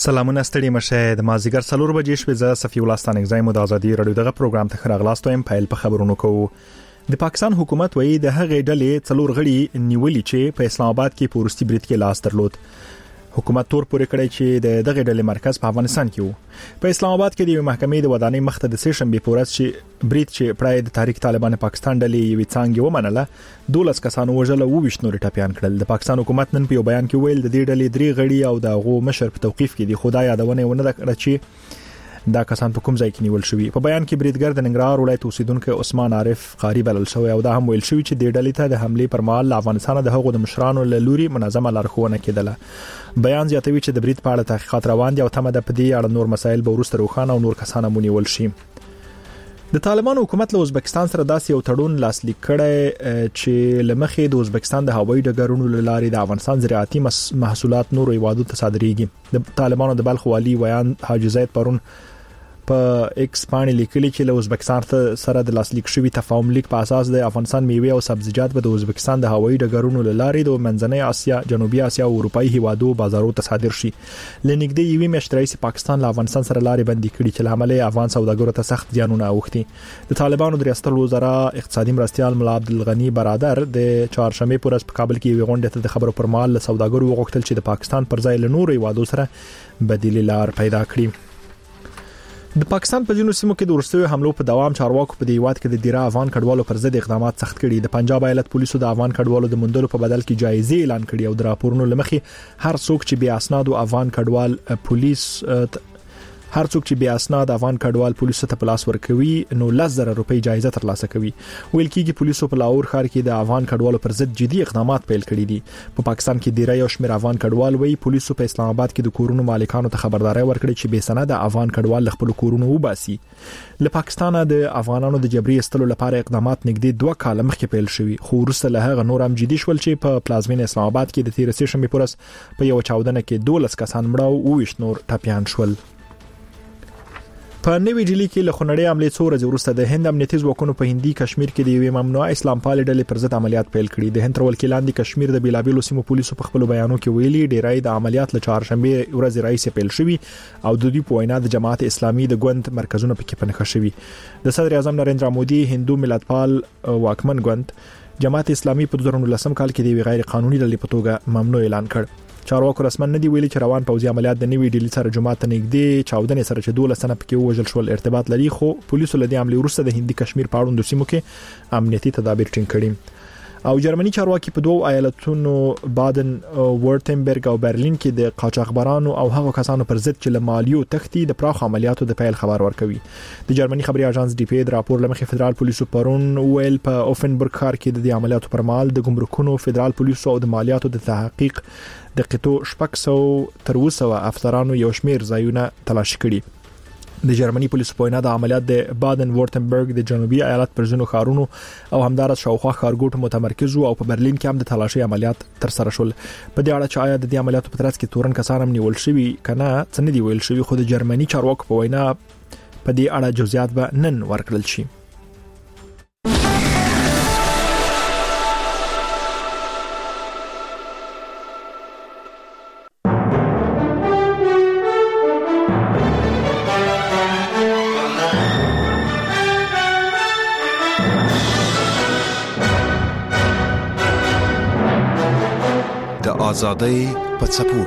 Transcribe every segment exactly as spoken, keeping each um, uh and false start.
سلامونه ستړي مشه د مازیګر څلور بجې شپې ز صفی الله ستانګزای مو د ازادي رادیو دغه پروګرام ته خراغلاستو ام فایل په خبرونو کوو. د پاکستان حکومت وایي د هغې ډلې څلور غړي نیولي چې په اسلام آباد کې پورستي برید کې لاس درلود. حکومت تور پورې کړی چې د دغه ډلې مرکز په افغانستان کې وو. په اسلام آباد کې د محکمې د ودانۍ مخته د سه شنبه پورس چې برید چې پړای د تاریخ طالبان پاکستان ډلې یوې څنګه ومنله دولس کسانو وژل او وښ نور ټاپیان کړل. د پاکستان حکومت نن په یو بیان کې ویل د دې ډلې درې غړي او د غو مشر په توقيف کې دي خدای یادونه ونه کړه چې دا کسان په کوم ځای کې نیول شوی. په بیان کې بریدګر د ننګرهار ولایت اوسیدونکو عثمان عارف قاری بلل شوی او دا هم ویل شوی چې د ډلې ته د حمله پر مهال افغانستان د هغو د مشرانو له لوري منظمه لارښوونه کېدله. بیان زیاتوي چې د برید په اړه تحقیقات روان دي او تمه ده په دې اړه نور مسایل به وروسته روښانه او نور کسان مونیول شي. د طالبان حکومت له ازبکستان سره داسې یو تړون لاسلیک کړی چې لمخې د ازبکستان د هوایي ډګرونو لارې د افغانستان زراعتي محصولات نور هیوادو ته صادریږي. د طالبانو د بلخ والی ویان حاجی زید پرون په ایکس باندې لیکلي چې له ازبکستان سره د لاسلیک شوی تفاهم لیک په اساس د افغانستان میوه او سبزیجات به د ازبکستان د هوایي ډګرونو لارې د منځنۍ اسیا، جنوبي اسیا او اروپאי هیوادو بازارو ته صادر شي. لنګدې یوې میاشتې رئیس پاکستان له افغانستان سره لارې بندي کړې چې لامل افغان سوداګرو ته سخت زیانونه اوښتي. د طالبانو د ریاست الوزرا اقتصادي مرستيال ملا عبدالغنی برادر د چهارشنبه پر ورځ په کابل کې یو غونډه ته د خبرو پر مهال سوداګرو وغوښتل چې د پاکستان پر ځای له نورو هیوادو سره بدیل لار پیدا کړي. د پاکستان په جنوب سیمو کې د ورستوي حملو په دوام چارواکو په دیوات کې د دیره افغان کډوالو پر ضد اقدامات سخت کړي. د پنجاب ایالت پولیسو د افغان کډوالو د مندلو په بدل کې جایزې اعلان کړي او د راپورونو لمخې هر څوک چې بیا اسناد او افغان کډوال پولیس هر څوک چې بیا اسناد افغان کډوال پولیسو ته پلاس ورکوي نو لس زره روپۍ جایزه ترلاسه کوي. ویل کېږي پولیسو په لاهور ښار کې د افغان کډوالو پر ضد جدي اقدامات پیل کړي دي. په پا پاکستان کې ډیری یو شمېر افغان کډوال وایي پولیسو په اسلام آباد کې د کورونو مالکانو ته خبرداري ورکړي چې بې سنده افغان کډوال خپل کورونو وباسي. له پاکستانه د افغانانو د جبري استلو لپاره اقدامات نږدې دوه کاله مخکې پیل شوي خو وروسته له هغه نور هم جدي شول چې په پلازمینه اسلام آباد کې د تیر سه شنبه پر ورځ په یو چاودنه کې دولس کسان مړه او وښ نور ټاپیان شول. په نوې ډیلی کې له خنړې عملې څو ورځې وروسته د هند امنیتي ځواکونو په هندي کشمیر کې د یوې ممنوعه اسلام پال ډلې پر ضد عملیات پیل کړي. د هند تر ولکې لاندې کشمیر د بیلابیلو سیمو پولیسو په خپل بیانو کې ویلي ډیری د عملیات له چهارشنبه ورځې راځي پیل شوی او د دوی په وینا د جماعت اسلامي د ګوند مرکزونه پکې پنهخ شوی. د صدر اعظم نریندرا مودي هندو ملتپال واکمن ګوند جماعت اسلامي په دوه هزار ولسم کال کې د غیر قانوني ډلې په توګه ممنوع اعلان کړ. چارواکو رسمن ندی ویلي چې روان پوځي عملیات د نوې ډیلی سره جمعه ته نږدې چاودنې سره چې دولس سنه پکې وژل شول ارتباط لري خو پولیسو له دې عملې وروسته د هندي کشمیر په اړوند سیمو کې امنیتي تدابیر ټینګ کړي. او جرمني چارواکي په دوه ایالتونو بادن ورتنبرګ او برلین کې د قاچاقبرانو او هغو کسانو پر ضد چې له مالیو تختی د پراخ عملیاتو د پیل خبر ورکوي. د جرمني خبري اژانس ډي پی د راپور لمخې فدرال پولیسو پرون ویل په اوفنبرګ ښار کې د عملیاتو پر مهال د ګمرکونو فدرال پولیسو او د مالیاتو د تحقیق د قطو شپږ سوه تر اوسه افسرانو یو شمیر ځایونه تلاشي کړي. د جرمني پولیسو په وینا د عملیات د بادن ورتنبرګ د جنوبي ایالت پر ځینو ښارونو او همدارس شاوخوا ښارګوټو متمرکز او په برلین کې هم د تلاشي عملیات تر سره شول. په دې اړه چې آیا د دې عملیاتو په ترڅ کې تورن کسان هم نیول شوي کنه څه نه دی ویل شوی خو د جرمني چارواکو په وینا په دې اړه جزئیات به نن ورکړل شي. آزادی په څپو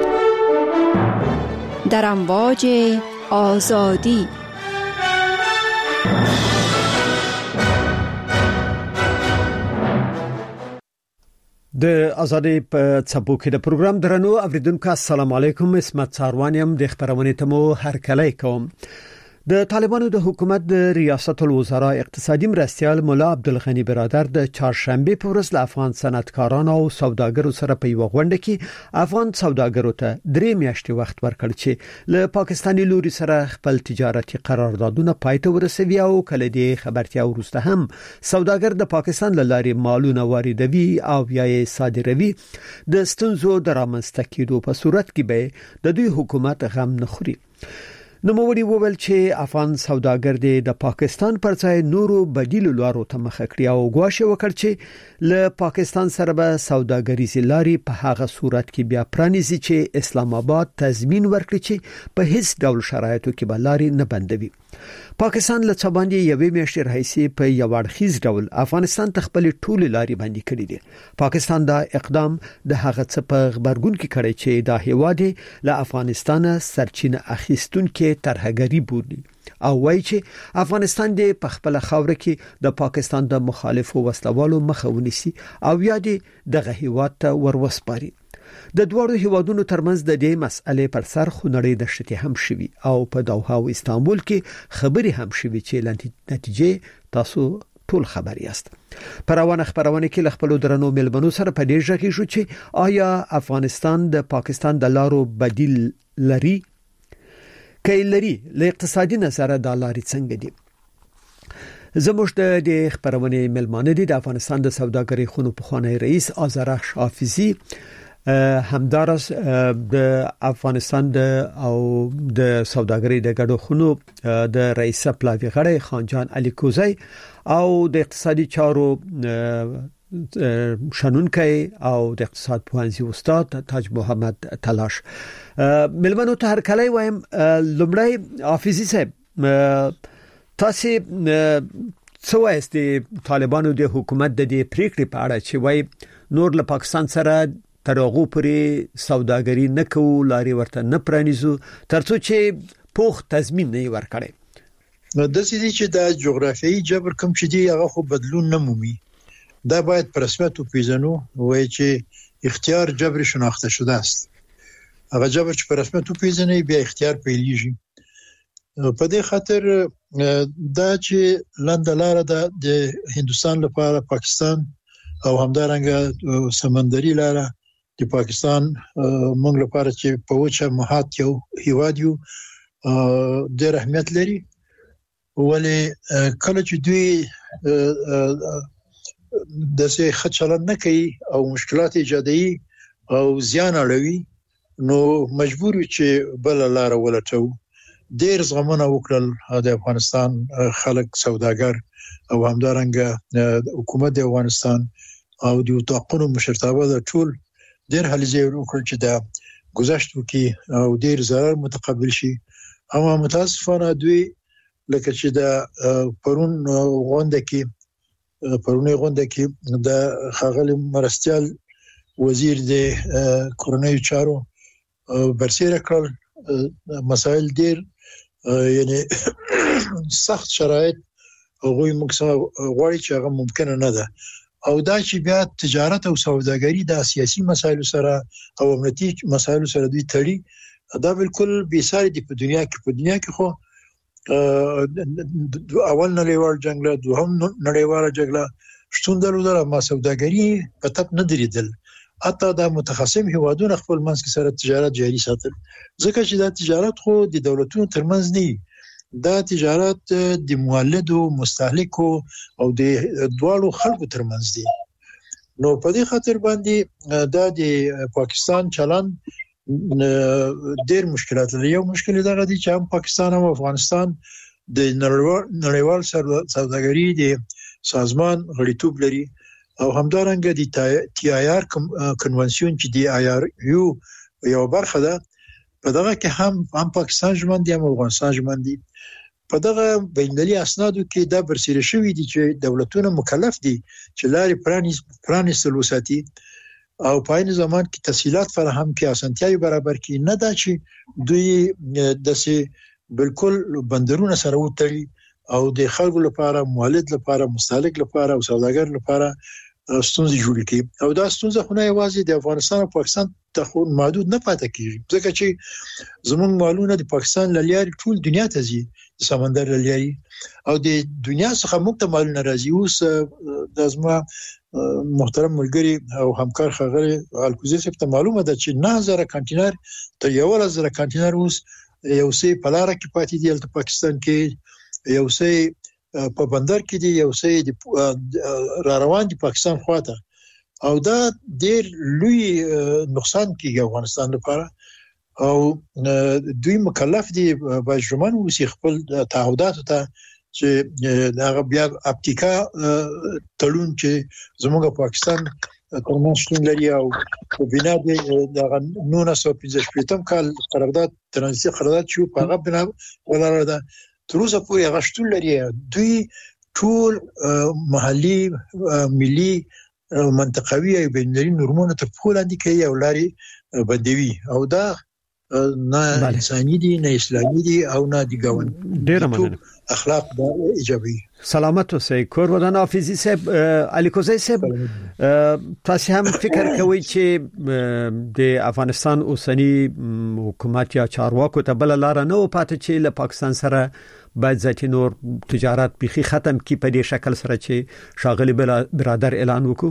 کې در امواج آزادی د آزادی په څپو کې د پروګرام درنو اوریدونکو السلام علیکم. اسمت ساروانیم د خبرونه تمو هر کله کوم. د طالبانو د حکومت د ریاست الوزرا اقتصادي مرستيال ملا عبدالغنی برادر د چهارشنبه په ورځ له افغان صنعتکارانو او سوداګرو سره په یو غونډه کې افغان سوداګرو ته درې میاشتې وخت ورکړ چې له پاکستاني لوري سره خپل تجارتي قراردادونه پای ته ورسوي او کله دې خبرتیا ورسته هم سوداګر د پاکستان له لارې مالونه واردوي او یا یې صادروي. د ستونزو د رامنځته کېدو په صورت کې به د دوی حکومت غم نه خوري. نوموړي وویل چې افغان سوداګر د پاکستان پر ځای نورو بدیل لارو ته مخه کړی او غواړي وکړي چې له پاکستان سره به سوداګریزي لاري په هغه صورت کې بیا پرانیزي چې اسلام آباد تضمین ورکړي چې په هیڅ ډول شرایطو کې به لاري نه بندوي. پاکستان له څه باندې یوې میاشتې راهیسې په یو اړخیز ډول افغانستان ته خپل ټولې لاري باندې کړې دي. پاکستان دا اقدام د هغه څه په خبرګون کې کړی چې دا هیواد له افغانستان سرچینه اخیستونکو ترهګری بولي او وایي چې افغانستان د خپل خاور کې د پاکستان د مخالفو وسلوالو مخه ونیسي او یا دغه هیواد ته وروسپاري. د دوړو هیوادونو ترمنځ د دې مسئلې پر سر خونړۍ دښتې هم شوي او په دوحه او استانبول کې خبري هم شوي چې نتیجه تاسو ټول خبر یاست. پروانه خبرونه کې خپل درنو ملمنو سره په دې ځکه شو چې آیا افغانستان د پاکستان د لارو بدیل لري کای لري له اقتصادي نظر د لارې څنګه دي. زموږ د خبرونه ملمانه دي د افغانستان د سوداګرۍ خونو په خوانی رئیس آذرخش حافظي همدارس د افغانستان د او د سوداګرۍ د ګډو خونو د رئیس پلاوی غړی خانجان علي کوزی او د اقتصادي چارو شنونکي او د اقتصاد پوهنځي استاد تاج محمد تلاش. ملمنو ته هر کله وایم لومړی حافظي صاحب تاسو څه وایست د طالبانو د حکومت د دې پریکړې په اړه چې وای نور له پاکستان سره ترغو پرې سوداګري نه کوو لاري ورته نه پرانیزو ترڅو چې پوخ تضمین نه ورکړي. د سې چې د جغرافیایي جبر کوم چې دی هغه خو بدلون نه مومي. دا باید پر رسمیت وپیژنو وای چې اختیار جبر شناخته شده است. هغه جبر چې پر رسمیت وپیژني بیا اختیار پیلېږي. په دې خاطر دا چې لاندلاره د هندستان لپاره پاکستان او همدارنګه سمندري لاره د پاکستان موږ لپاره چې په وچه محاط یو هیواد یو ډېر اهمیت لري. ولی کله چې دوی د څه خچلن نه کوي او مشکلات ایجادوي او زیان اړوي نو مجبور وي چې بل لار ولټو. ډېر زغمنه وکړل د افغانستان خلک سوداګر او همدارنګه حکومت د افغانستان او د توقعونو مشرتابه د ټول ډېر هلې وکړ چې دا گذشت وکي او ډېر ضرر متقبل شي. اما متاسفانه دوی لکه چې دا پرون غونډه کې پرونی غونډه کې د خاغلی مرستيال وزیر د کورنیو چارو برسېره کړل مسائل ډېر یعنی سخت شرایط هغه مقصد غواړي چې هغه ممکن نه ده او دا چې بیا تجارت او سوداګري د سیاسي مسایلو سره او امنیتي مسایلو سره دوی تړي دا بالکل بې ساري دی په دنیا کې. په دنیا کې خو اول نړیوال جنگ له دوهم نړیواله جګړه شتون درلودل ما سوداګري په تپ نه دریدل. حتی دا متخصم هیوادونه خپل منځ کې سره تجارت جاري ساتل ځکه چې دا تجارت خو د دولتونو ترمنځ نه دا تجارت د مولدو مستهلکو او د دوالو خلکو ترمنځ دی. نو په دې خاطر باندې دا د پاکستان چلن ډېر مشکلات لري. یو مشکل دا دی چې هم پاکستان او افغانستان د نړیوال سوداګري د سازمان غړیتوب لري او همدارنګه د تی آی آر کنونسیون چې دی آی آر یو یو برخه ده په دغه کې هم هم پاکستان ژمن دي هم افغانستان ژمن دي. په دغه بین‌المللي اسنادو کې دا برسېره شوی دي چې دولتونه مکلف دي چې لارې پرانیز پرانیستل وساتي او په عین زمان کې تسهیلات فراهم کړي اسانتیاوي برابر کړي. نه دا چې دوی داسې بالکل بندرونه سره وتړي او د خلکو لپاره مولد لپاره مستهلک لپاره او سوداګر لپاره ستونزې جوړ کړي. او دا ستونزه خو نه یوازې د افغانستان او پاکستان ته خو محدود نه پاتې کیږي ځکه چې زموږ مالونه د پاکستان لاري ټول دنیا ته ځي سمندر لاري او د دنیا څخه موږ ته مالونه راځي. اوس د زما محترم ملګری او همکار خغری الکوزی څخه معلومه ده چې نه هزار کانټینر تر یو هزار کانټینر اوس یو څه په لار کې پاتې دی د پاکستان کې یو څه په بندر کې دی یو څه را روان دي پاکستان خواته او دا ډېر لوی نقصان کیږي افغانستان لپاره او دوی مکلف دي باجرمن وسی خپل تعهدات ته چې دا بیا اپتیکا تړون چې زموږ پاکستان ترمنځ شتون لري او په بنا د دغه نولس سوه پنځه شپږم کال قرارداد ترانزیتي قرارداد چې په هغه بنا ولر ده تر اوسه پورې هغه شتون لري. دوی ټول محلي ملي منطقوي او بینالمللي نورمونه ته په لاندې کوي او لاري بدوي او دا نه انساني دي نه اسلامي دي او نه دي ګاون ډیره مننه اخلاق دا ایجابي. سلامت اوسئ. کور ودان حافظي صاحب علي کوزي صاحب تاسو هم فکر کوئ چې د افغانستان اوسنی حکومت یا چارواکو ته بل لار نه و پاتې چې له پاکستان سره باید ځکه نور تجارت بيخي ختم کی په دې شکل سره چې شاغلي برادر اعلان وکړو؟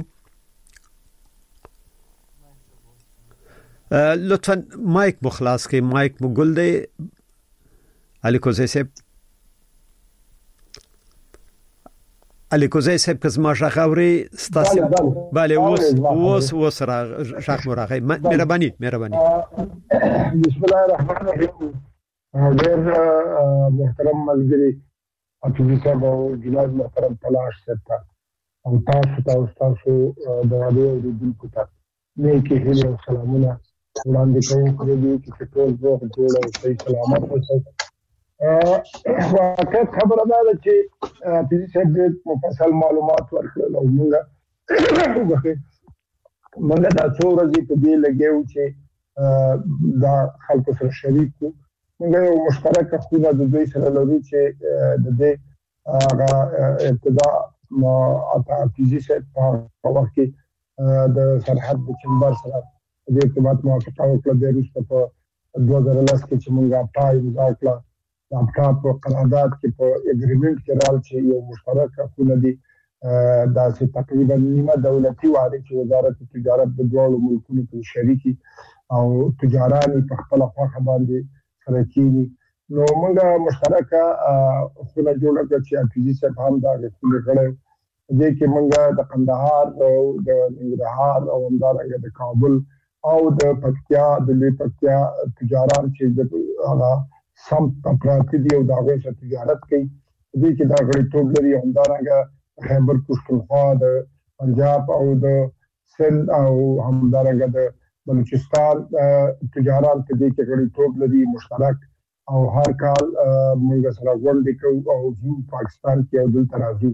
لطفا مایک مخلاص کې مایک مګل دی علي کوزي صاحب. علي کوزي صاحب که زما شغوري ستاسو bale اوس اوس اوس را شخ مراغه مهرباني مهرباني. بسم الله الرحمن الرحيم. ډېر محترم ملګری اټوبي صاحب او جناب محترم تلاش صاحب او تاسو ته تاسو د راډیو د دې په نه کې هیله او سلامونه وړاندې کوم چې ټول زه ټول او صحیح سلامت اوسئ. واقع خبره ده چې اټوبي صاحب د مفصل معلومات ورکړل او موږ موږ دا څو ورځې په دې لګیو چې دا خلکو سره شریک وو. موږ یو مشترک خونه د دوی سره لرو چې د دې هغه ابتدا ما اټوبي صاحب په وخت کې د سرحد د چمبر سره د ارتباط موافقه وکړه. د روسته په دوه زره لس کې چې موږ اپټای امضا کړه د اپټا په قرارداد کې په اګریمنت کې راځي چې یو مشترک خونه دي دا چې تقریبا نیمه دولتي وادي چې وزارت تجارت د دوه ملکونو په شریکي او تجاران په خپل خواخ باندې سره کېږي. نو موږ مشترک خونه جوړه کړه چې اټوبي صاحب هم دا خونه کړه. دې کې موږ د قندهار او د ننګرهار او همدارنګه د کابل او د پکتیا د لوی پکتیا تجاران چې د هغه سم پراتی دی او دا غوښه سره تجارت کوي. دې کې دا غړي ټول لري همدارنګه خیبر پښتونخوا د پنجاب او د سند او همدارنګه د بلوچستان تجاران په دې کې غړي ټول لري مشترک او هر کال موږ سره غونډې کوو او زموږ پاکستان کې او دلته راځو.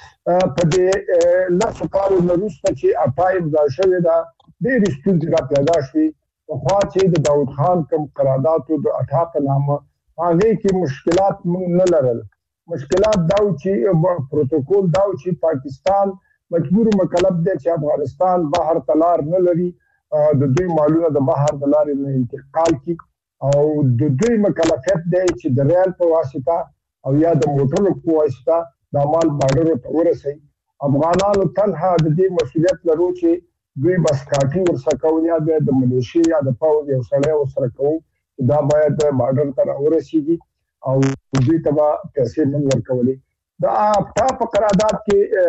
په دې لاسو کارو وروسته چې اپایم دا شوی دا ډېر ستونزې را پیدا شوې. خو چې د داود خان کوم قرارداد د اټا په نامه هغه کې مشکلات موږ نه لرل. مشکلات دا چې پروتوکول دا چې پاکستان مجبور مکلف دی چې افغانستان بهر تلار نه لري د دوی مالونه د بهر د لارې نه انتقال کی او د دوی مکلفیت دی چې د ریل په واسطه او یا د موټرو په واسطه د مال بارډر ته ورسي. افغانانو تنها د دې مسولیت لرو چې دوی بس کاټي ورسکو یا د ملیشي یا د پاوز یو سړی ورسره کوو دا باید بارډر ته ورسیږي او دوی ته پیسې نه ورکولې. دا په قرارداد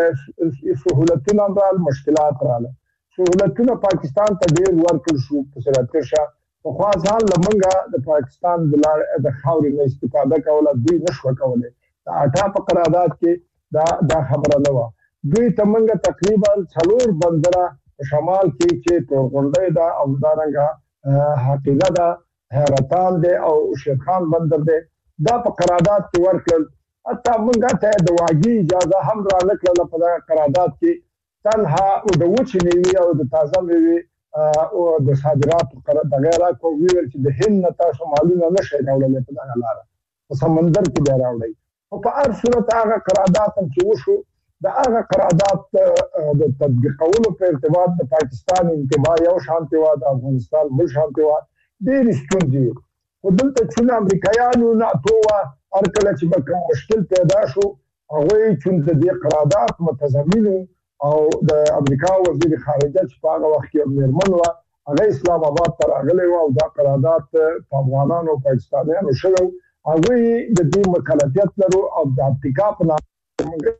کې سہولتونه رال مشکلات رااله. سہولتونه پاکستان ته ډېر ورکړل شو په سرته شه په خوا ځان لمنګه د پاکستان د لار د خاورې نه استفاده کوله دوی نشو کولای. دا اټا په قرارداد کې دا دا خبره نه و. دوی ته منګه تقریبا څلور بندره شمال کې چې تورغونډه دا او دارنګه حقیقت دا حیرتان دی او شیخان بندر دی دا په قرارداد کې ورکړل. حتی موږ ته د واګي اجازه هم را نکړل په قرارداد کې تنها او د وچې میوې او د تازه میوې او د صادراتو قرارداد غیره کو ویل چې د هند تاسو مالونه نشئ راوړل په دغه لار په سمندر کې دی راوړی. او په هر صورت هغه قرارداد چې وشو دا هغه قرارداد د تطبیقولو په ارتباط د پاکستان انتباه یو شانتي و د افغانستان بل شانتي و ډېر ستونزې. خو دلته چې امریکایانو ناتو هر کله چې به کوم مشکل پیدا شو هغوی چې د دې قرارداد متضمن او د امریکا وزیر خارجه چې په هغه وخت کې میرمن و هغه اسلام آباد ته راغلی و او دا قرارداد په افغانانو او پاکستانیانو شوی. هغوی د دې مکلفیت لرو او د افریقا په نامه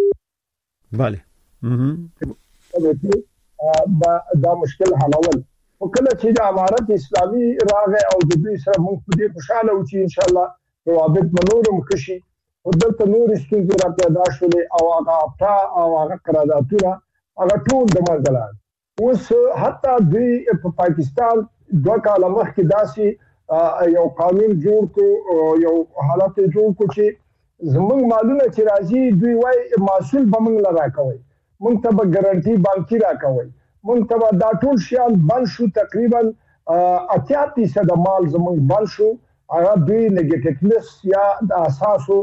بله دا مشکل حلول. او کله چې د امارت اسلامي راغی او د دوی سره موږ په دې خوشاله و چې ان شاء الله روابط منورم کشي او دلته نور ستونزې را پیدا شولې او هغه اپټا او هغه قراردادونه هغه ټول د منځه لاړل. اوس حتی دوی په پاکستان دوه کاله مخکې داسې یو قانون جوړ کړو، یو حالت جوړ کړو چې زموږ مالونه چې راځي دوی وایي محصول به موږ له راکوئ، موږ ته به ګارنټي بانکي راکوئ، موږ ته به دا ټول شیان بند شو. تقریبا اتیا فیصد مال زموږ بند شو. هغه دوی نیګیټیو لیست یا د اساسو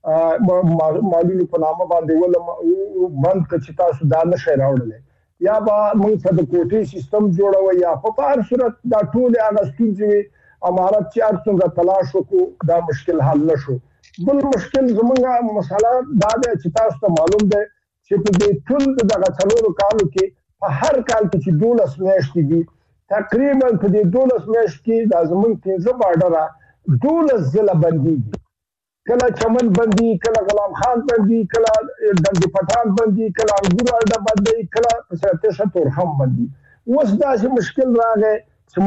مالونو په نامه باندې ول بند کړ چې تاسو دا نشئ راوړلی، یا به موږ ته د کوټې سیستم جوړوي، یا په هر صورت دا ټول هغه ستونزې وي. امارت چې هر څومره تلاش وکړو دا مشکل حل نه شو. بل مشکل زموږ مسله دا ده چې تاسو ته معلوم ده چې په دې ټول دغه څلورو کالو کې په هر کال کې چې دولس میاشتې دي، تقریبا په دې دولس میاشتو کې دا زموږ پنځه بارډره دولس ځله بندېږي. کله چمن بندي، کله غلام خان بندي، کله ډنډ پټان بندي، کله انګور اډه بندي، کله پسرتشه تورخم بندي. اوس داسې مشکل راغی چې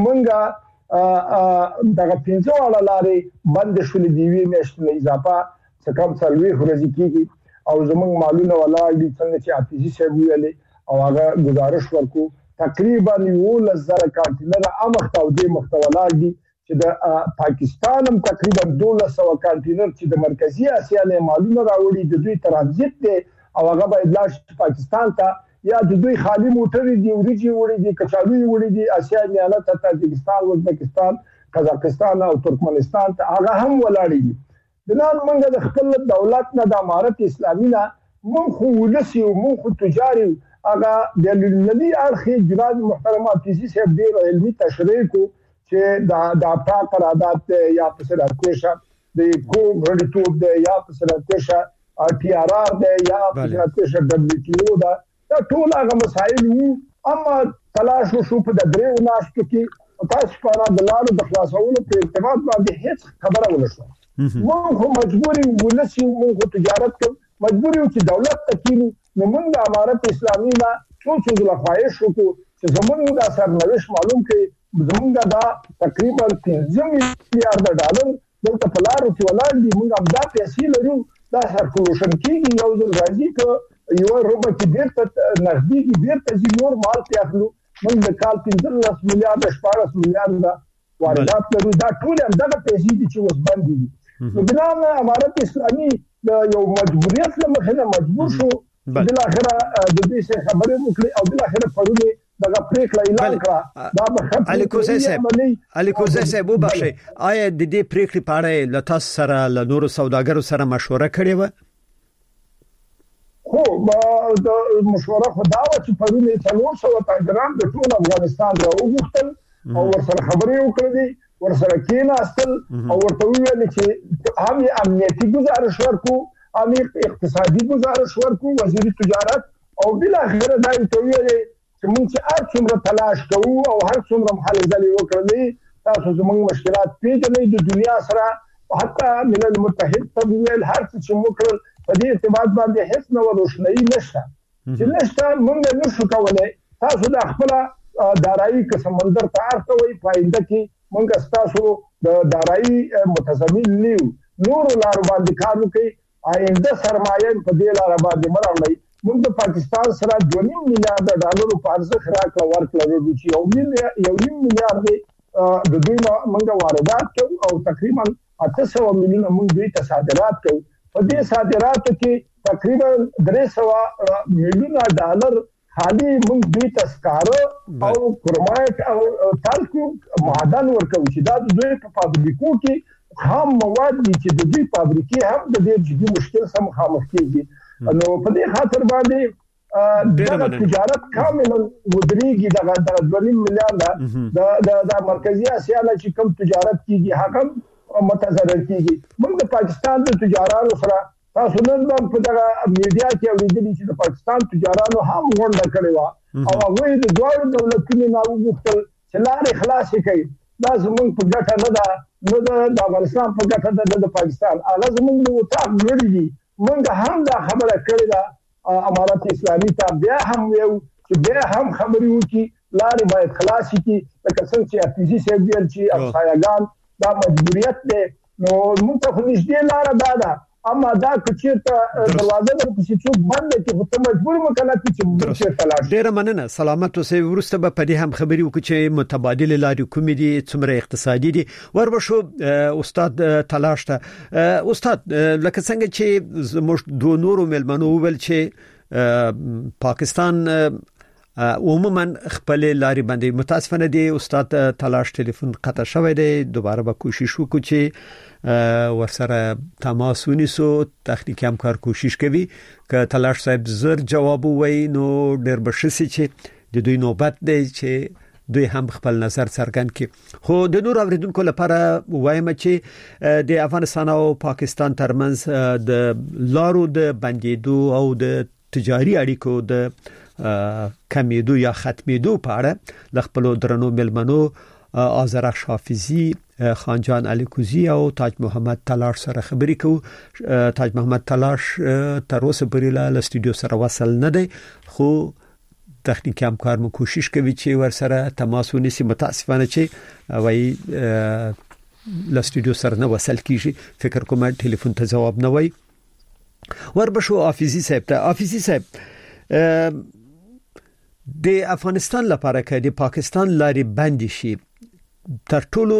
موږ دغه پنځه واړه لارې بندې شولې د یوې میاشتې نه اضافه څه کم څلوېښت ورځې کېږي او زموږ مالونه ولاړ دي. څنګه چې حافظي صاحب ویلې او هغه گزارش ورکو تقریبا یولس زره کانټینر امخته او دې مخته ولاړ دي چې د پاکستان هم تقریبا دولس سوه کانټینر چې د مرکزی اسیا نه مالونه راوړي د دوی ترانزیت دی او هغه باید لاړ شي پاکستان ته، یا د دوی خالي موټرې دي، وریجې وړي دي، کچالو وړي دي اسیا نه ته تاجکستان، ازبکستان، قزاقستان او ترکمنستان ته هغه هم ولاړ دي. بنان موږ د خپل دولت نه د امارت اسلامي نه موږ خو ولسی او موږ خو تجاري هغه د لنی اړخ جناب محترم حافظي صاحب ډېر علمي تشریح کو چې دا د اپټا قرارداد یا پسرتشه د کوم غړیتوب دی یا پسرتشه ټي آر آر دی یا پسرتشه دبليو ټي او دا دا ټول هغه مسایل وو. اما تلاش وشو په د دریو ناشتو کې تاسو په اړه د لارو د خلاصولو په ارتباط باندې هیڅ خبره ونه شوه. موږ خو مجبوري ولسی موږ تجارت کوو، مجبوري چې دولت تکینو. نو موږ د امارت اسلامي نه څو څه له خواهش وکړو چې زموږ د سرنوشت معلوم کړي. زموږ دا تقریبا پنځه میلیارډ ډالر دلته په لارو کې ولاړ دي، موږ هم دا پیسې لرو، دا سرکولوشن کېږي، یو ځل راځي که یوه روبه کې بېرته نغدېږي بېرته ځي نور مال پرې اخلو. موږ د کال پنځلس میلیارډه شپاړس میلیارډه واردات لرو، دا ټول همدغه پیسې دي چې اوس بندې دي. نو بنا امارت اسلامي د یو مجبوریت له مخې نه مجبور شو بالاخره د دې څخه خبرې وکړي او بالاخره پرونه دغه پریکړه اعلان کړه. دا به علي کوزه صاحب علي کوزه صاحب وبخښي، آیا د دې پریکړې په اړه له تاسو سره له نورو سوداګرو سره مشوره کړې و؟ خو د مشوره خو دا و چې پرونه څلور سوه تاجران د ټول افغانستان راوغوښتل او ورسره خبرې وکړې، ورسره کېناستل او ورته وویل چې هم امنیتي گزارش ورکو، هم اقتصادي گزارش ورکو وزیر تجارت، او بالاخره دا ورته ویل چې موږ چې هر څومره تلاش کوو او هر څومره محلې ځلې وکړلې تاسو زموږ مشکلات پیژنئ د دنیا سره، حتی ملل متحد ته ویل هر څه چې موږ کړل په دې ارتباط باندې هیڅ نوې روښنايي نشته چې نشته، موږ نشو کولی. تاسو د خپل دارایی که سمندر ته اړتوئ په آینده کې موږ ستاسو د دارایی متضمن نیو نورو لارو باندې کار وکړئ، آینده سرمایه په دې لاره باندې مه راوړئ. موږ د پاکستان سره دوه نیم میلیارډ ډالرو په ارزښت راکړه ورکړه لرو چې یو نیم میلیارډ د دوی نه موږ واردات کوو او تقریبا اته سوه میلیونه موږ دوی ته صادرات کوو. په دې صادراتو کې تقریبا درې سوه میلیونه ډالر خالي موږ دوی ته سکاره او کرومایټ او تالکو معدن ورکوو چې دا د دوی په فابریکو کې خام مواد دي چې د دوی فابریکې هم د ډېر جدي مشکل سره مخامخ کېږي. نو په دې خاطر باندې دغه تجارت کاملا ودرېږي. دغه د دوه نیم میلیارډه د مرکزي اسیا نه چې کوم تجارت کېږي هغه متضرر کېږي. موږ د پاکستان د تجارانو سره تاسو نن په دغه میډیا کې اورېدلي چې د پاکستان تجارانو هم غونډه کړې وه او هغوی د دواړو دولتونو نه وغوښتل چې لارې خلاصې کړي. دا زموږ په ګټه نه ده، نه د افغانستان په ګټه ده، نه د پاکستان. هغه زموږ د اتاق لرې دي. موږ هم دا خبره کړې ده امارت اسلامي ته، بیا هم ویو چې بیا هم خبرې وکړي لارې باید خلاص شي لکه څنګه چې اپیزي سیب ویل چې افسایګان دا مجبوریت دی نو موږ ته خو نږدې لاره دا ده اما دا چې دروازه د پښې څوک بند کې ته مجبور مکنه چې موږ چیرته لاړ ډیر مننه سلامت اوسئ ورسته به په دې هم خبري وکړو چې متبادل لارې کومې دي څومره اقتصادي دي وربشو استاد تلاش ته استاد لکه څنګه چې زموږ دوه نورو ملمنو ویل چې پاکستان عموما خپل لاري باندې متاسفانه دي استاد تلاش ټلیفون قطع شوی دی دوباره به کوشش وکړو چې ورسره تماس ونیسو تخنیکی همکار کوشش کوي که تلاش صاحب زر جواب وای نو ډیر بشسي چې د دوی نوبت دی چې دوی هم خپل نظر څرګند کړي خو د نور اوریدونکو لپاره وایم چې د افغانستان او پاکستان ترمنځ د لارو د بندیدو او د تجاري اړیکو د کمیدو یا ختمیدو په اړه د خپل درنو ملمنو آذرخ حافظي خانجان علي کوزي او تاج محمد تلاش سره خبرې کوو تاج محمد تلاش تر اوسه پورې له استودیو سره وصل نه دی خو تخنیکی همکار مو کوشش کوي چې ور سره تماس ونیسي متاسفانه چې وایي له استودیو سره نه وصل کیږي فکر کوم ټلیفون ته جواب نه وای وربشو حافظي صاحب ته حافظي صاحب د افغانستان لپاره کې د پاکستان لارې بند شي تر ټولو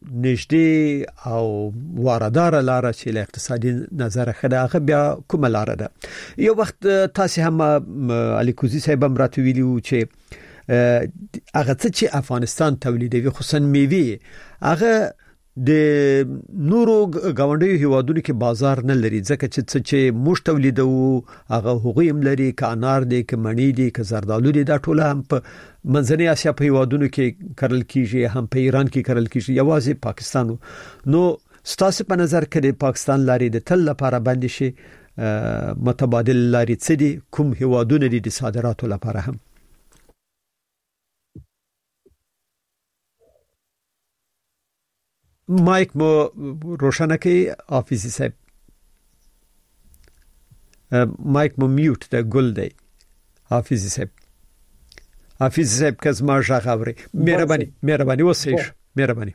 نږدې او واردار لار چې له اقتصادي نظر خدای هغه بیا کومه لار ده یو وخت تاسو هم علي کوزي صاحب هم راته ویلو چې هغه چې افغانستان تولیدوي خصوصا میوه هغه د نورو غونډیو هیوادونو کې بازار نه لري ځکه چې چې موږ تولیدو هغه حقوق هم لري ک انار دي ک مڼې دي ک زردالو دي دا ټول هم په منځنۍ اسیا په هیوادونو کې کرل کیږي هم په ایران کې کرل کیږي یوازې پاکستان نو ستاسو په نظر کې د پاکستان لارې د تل لپاره بند شي متبادل لارې څه دي کوم هیوادونه دي د صادراتو لپاره هم مایک مو روشنه کې حافظي صاحب مایک مو میوت ده ګل دی حافظي صاحب حافظي صاحب کزما ژغوري مهرباني مهرباني وسیش مهرباني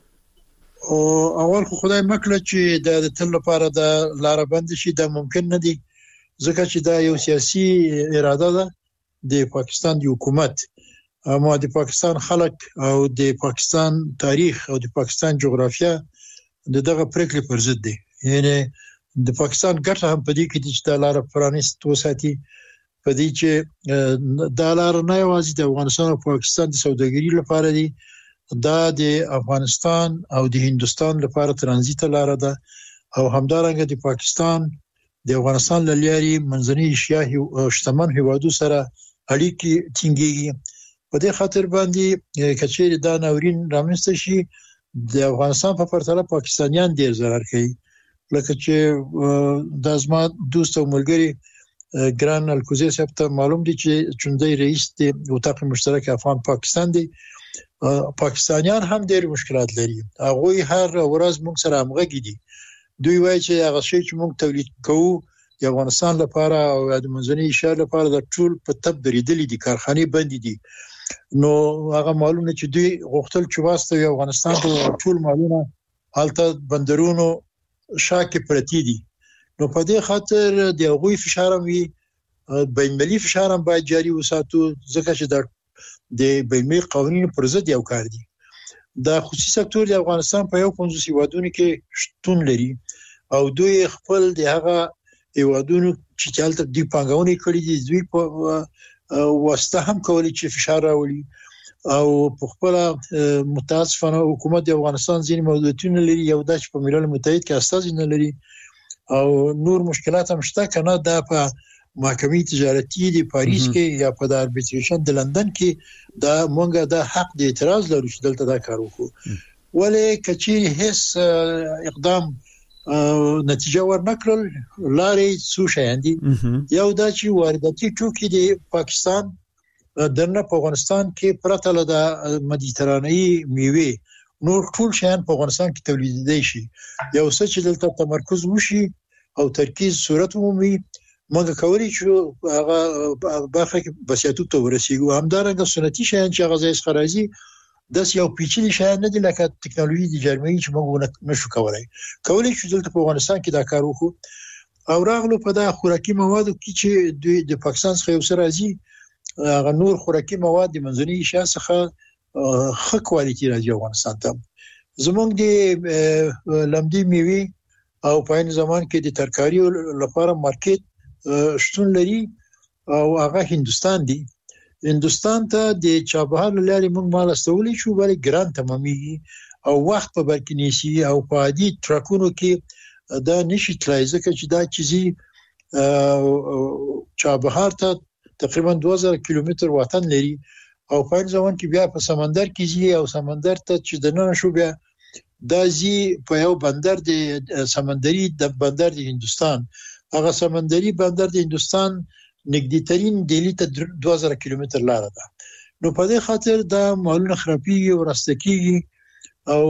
او اول خو خدای مکړه چې د تل لپاره د لار بند شي دا ممکن نه دي ځکه چې دا یو سیاسي اراده ده د پاکستان د حکومت اما د پاکستان خلک او د پاکستان تاریخ او د پاکستان جغرافیه د دغه پریکړې پر ضد دي یعنی د پاکستان ګټه هم په دې کې چې د لار پرانیست وساتي په دې چې د لار نه یوازې د افغانستان او پاکستان د سوداګرۍ لپاره دي دا د افغانستان او د هندستان لپاره ترانزیت لار ده او همدارنګه د پاکستان د افغانستان لارې منځنۍ ایشیا او شتمن هیوادو سره اړیکې ټینګېږي په دې خاطر باندې کچېری دا ناورین رامنځته شي د افغانستان په پرتله پاکستانیان ډیر ضرر کوي لکه چې د ازما دوست او ملګری ګران الکوزي صاحب ته معلوم دي چې چوندۍ رئیس د وطاق مشترک افغان پاکستان دی پاکستانیان هم ډیر مشکلات لري هغه هر ورځ موږ سره همغږي دي دوی وایي چې هغه شی چې موږ تولید کوو د افغانستان لپاره او د منځنۍ ایشیا لپاره د ټول په تب درېدلې دي کارخانې بند دي نو هغه معلومه چې دوی غوښتل چې واسطه افغانستان ته ټول مالونه حالت بندرونو شاکه پرتی دي نو په دې خاطر د هغوی فشار هم بین المللي فشار هم باید جاری وساتو ځکه چې د بین المللي قوانینو پر ضد یو کار دي د خصوصي سکتور د افغانستان په یو پنځوس هیوادونو کې شتون لري او دوی خپل د هغه هیوادونو چې چالت دی پنګاونې کړې دي دوی په واسطه هم کولی چې فشار راوړي او په خپل متاسفانه حکومت د افغانستان ځینې موضوعاتونه لري یو د په ملل متحد کې استازي نه لري او نور مشکلات هم شته کنه د په محکمې تجارتي د پاریس کې یا په د اربیټریشن د لندن کې دا مونږه د حق د اعتراض لرو چې دلته دا کار وکړو ولې کچې هیڅ اقدام نتیجه ورنکړل لارې څو شیان دي یو دا چې وارداتي توکي د پاکستان درنه په افغانستان کې پرته له د مدیترانه‌ای میوه نور ټول شیان په افغانستان کې تولیدېدای شي یو څه چې دلته تمرکز وشي او ترکیز صورت ومومي موږ کولی شو هغه برخه کې بسیاتو ته ورسیږو. همدارنګه سنتي شیان چې هغه ځای څخه راځي داس یو پیچلي شیان نه دي لکه ټکنالوژي د جرمني چې موږ نشو کولای کولی شو دلته په افغانستان کې دا کار وکړو. او راغلو په دا خوراکي موادو کې چې د پاکستان څخه یو سره راځي هغه نور خوراکي مواد د منځنۍ ایشیا څخه ښه کوالټي راځي افغانستان ته. زمونږ د لمدي میوه او په این زمان کې د ترکاری لپاره مارکیټ شتون لري او هغه هندستان دی. هندستان ته د چابهار لاري موږ مال استولې شو بلې ګران تمامي او وخت په برکنيسي او په عادي ټرکونو کې دا نشي تلای ځکه چې دا چیزي چابهار ته تقریبا دوه زره کیلومتر وطن لري او په این زمان کې بیا په سمندر کې ځي او سمندر ته چې دنه شو بیا دا زی په یو بندر د سمندري د بندر د هندستان. هغه سمندري بندر د هندستان نږدې ترين دلی ته دوه زره کیلومتر لار ده. نو په دې خاطر دا مالونه خرابيږي او راستکیږي او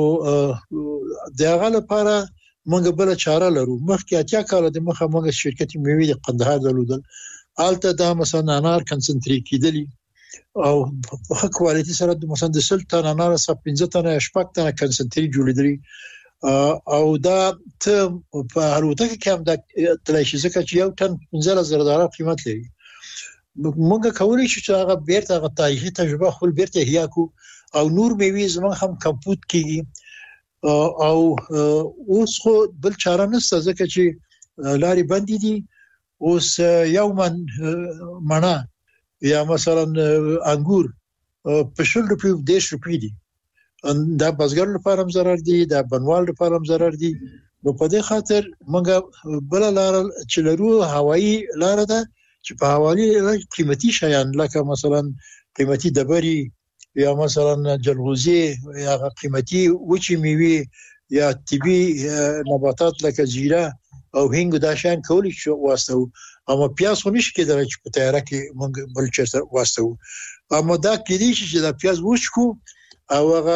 د هغه لپاره موږ بل چاره لرو. مخکې اتیا کال د مخه موږ شرکت میوه د قندهار درلودل الته دا مثلا انار کنسنټریټ کیدلی او په ښه کوالټي سره د مثلا د سلطان انار سره پنځه تنه شپږ تنه کنسنټریټ جوړیدلی او دا ته په هروته کې هم د تلاشي ځکه چې یو ټن پنځه زره ډالر قیمت لري. موږ کولی شو چې هغه بیرته هغه تاریخي تجربه خپل بیرته احیا کو او نور میوه زمون هم کمپوت کیږي او اوس خو بل چاره نشته ځکه چې لاري بندې دي. اوس یو من مڼه یا مثلا انګور په شل روپۍ دیش روپۍ دي. دا بازګر لپاره هم ضرر دي دا بنوال لپاره هم ضرر دي. نو په دې خاطر موږ بل لار چې لرو هوایی لار ده چې په حوالی قیمتي شیان لکه مثلا قیمتي دبري یا مثلا جلغوزي یا قیمتي وچی میوه یا طبي نباتات لکه زیره او هنګ دا شان کولی شو واسطو. اما پیاز خو نشي کېدای چې په تیاره کې موږ بل چرته واسطو. اما دا کېدی چې دا پیاز وښکو او هغه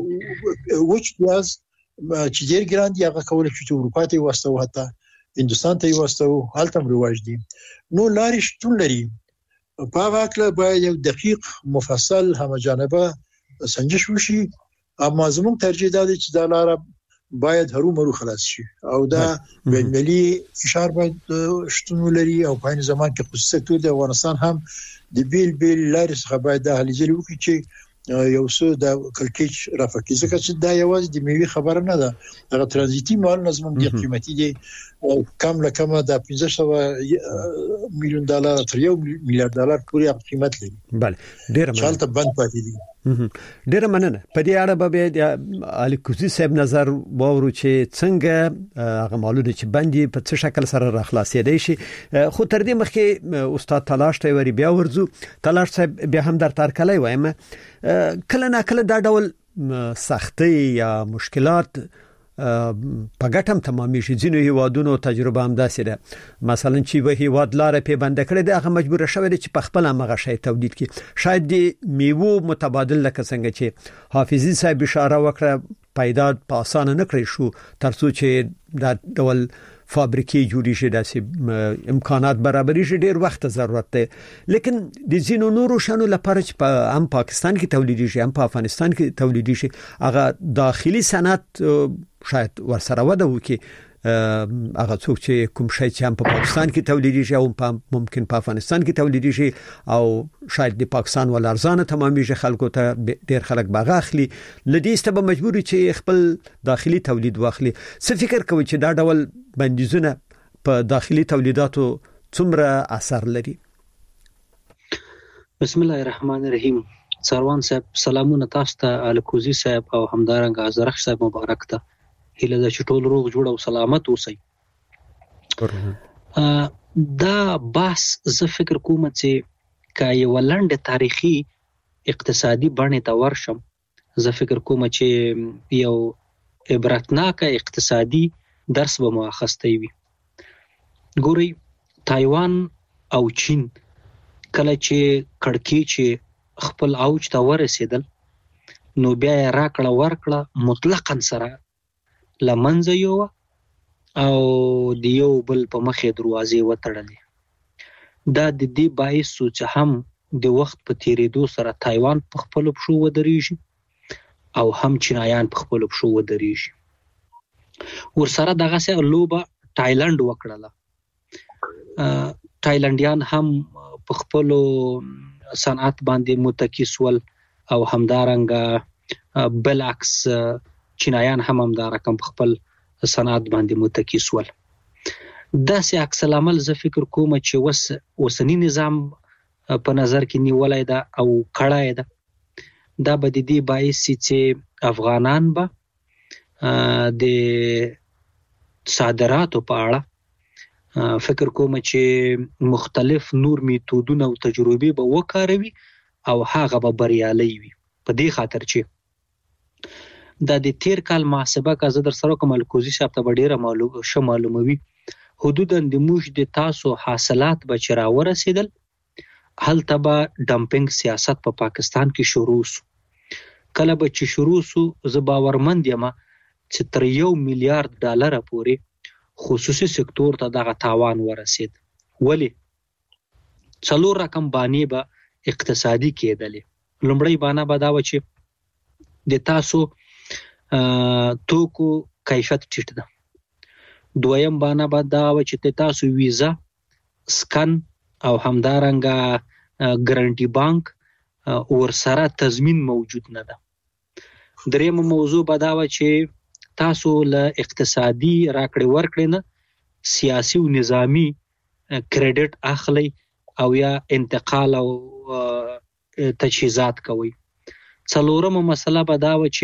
وچ پیاز چې ډیر ګران دي هغه کولی شو چې اروپا ته واسطو حتی هندستان ته واسطو هلته رواج دي. نو لارې شتون لري په هغه کې باید یو دقیق مفصل همجانبه سنجش وشي. اما زموږ ترجیح ده چې دا لار باید هرو مرو خلاص شي او دا بین‌المللي فشار باید شتون لري او په این زمان کې خصوصي سکتور د افغانستان هم د بیل بیل لارې څخه باید د هليځل وکړي چې یو څه د کلکیچ رافقي ځکه چې دا یوازې د میوه خبره نه ده. هغه ترانزیتي مال نظم د قیمتي دي کم لکه د پنځه سوه میلیون ډالر تر یو میلیارډ ډالر پورې قیمت لري. بله ډیره مننه. چالت بند پاتې دي. ډیره مننه. په دې اړه به د علي کوزي صاحب نظر واورو چې څنګه هغه مالونه چې بندي په څه شکل سره راخلاصېدای شي. خو تر دې مخکې استاد تلاش ته وری بیا ورزو. تلاش صاحب بیا هم در ترکلای وایم کله نه کله دا ډول سختي یا مشکلات په ګټم تمامي شي. ځینو هیوادونو تجربه هم داسې ده مثلا چې به هیواد لار په بند کړي د هغه مجبور شوی چې په خپل هغه شی تولید کړي. شاید د میوه متبادل لکه څنګه چې حافظي صاحب اشاره وکړه پیدا په اسانه نه کړی شو ترڅو چې دا ډول فابریکې جوړې شي داسې امکانات برابرې شي ډیر وخت ضرورت دی. لیکن د ځینو نورو شانو لپاره چې په هم پاکستان کې تولیدي شي هم په افغانستان کې تولیدي شي هغه داخلي صنعت شاید ورسره وده وکړي. هغه څوک چې کوم شی چې هم په پاکستان کې تولیدي شي او ممکن په افغانستان کې تولیدي شي او شاید د پاکستان ول ارزانه تمامي شي خلکو ته ډیر خلک باغ اخلي لدې ست به مجبوري چې خپل داخلي تولید واخلي. څه فکر کوي چې دا ډول بندیزونه په داخلي تولیداتو څومره اثر لري؟ بسم الله الرحمن الرحیم. سروان صاحب سلامونه تاسو ته، الکوزی صاحب او همدارنګه ازرخ صاحب مبارک ته. هله د چټول روغ جوړ او سلامت اوسئ. دا بحث زه فکر کوم چې کای ولند تاریخي اقتصادي باندې تا ورشم زه فکر کوم چې یو عبرتناک اقتصادي درس به مؤخستې وي. ګوري تایوان او چین کله چې کڑکی چې خپل اوج ته ورسېدل نو بیا راکړه ورکړه مطلقاً سره لمنځه یو او دیو بل په مخې دروازې وتړلې. دا د دې باعث چې هم د وخت په تیریدو سره تایوان په خپل پښو ودرېږي او هم چینایان په خپل پښو ودرېږي. ورسره دغه سه لوبه تایلند وکړه. تایلندیان هم په خپل صنعت باندې متکی سول او همدارنګه بلعکس چینایان هم همدار کم په خپل صنعت باندې متکی سول. دا سه عکس العمل زه فکر کوم چې وس وسنی نظام په نظر کې نیولای دا او کړای دا دا به د دې باعث چې افغانان به د صادراتو په اړه فکر کوم چې مختلف نور میتودونه او تجربې به وکاروي او هغه به بریالي وي. په دې خاطر چې دا د تیر کال محاسبه کا زه در سره کوم الکوزي صاحب ته ډیره معلومه شو معلوموي حدودا د موږ د تاسو حاصلات به چر ورسېدل هلته به ډمپینګ سیاست په پا پاکستان کې شروع شو. کله به چې شروع شو زه باورمند یم چې تر یو میلیارډ ډالر پورې خصوصي سکتور ته دغه تاوان ورسید. ولی څلور رقم باندې به اقتصادي کېدلې. لومړی باندې به دا و چې د تاسو توکو کیفیت ټیټ ده. دویم باندې به دا و چې تاسو ویزا سکن او همدارنګه ګارانټي بانک ورسره تضمین موجود نه ده. دریم موضوع به دا و چې تاسو له اقتصادي راکړې ورکړې نه سیاسي او نظامی کریډټ اخلي او یا انتقال او تجهیزات کوي. څلورمه مسله به دا و چې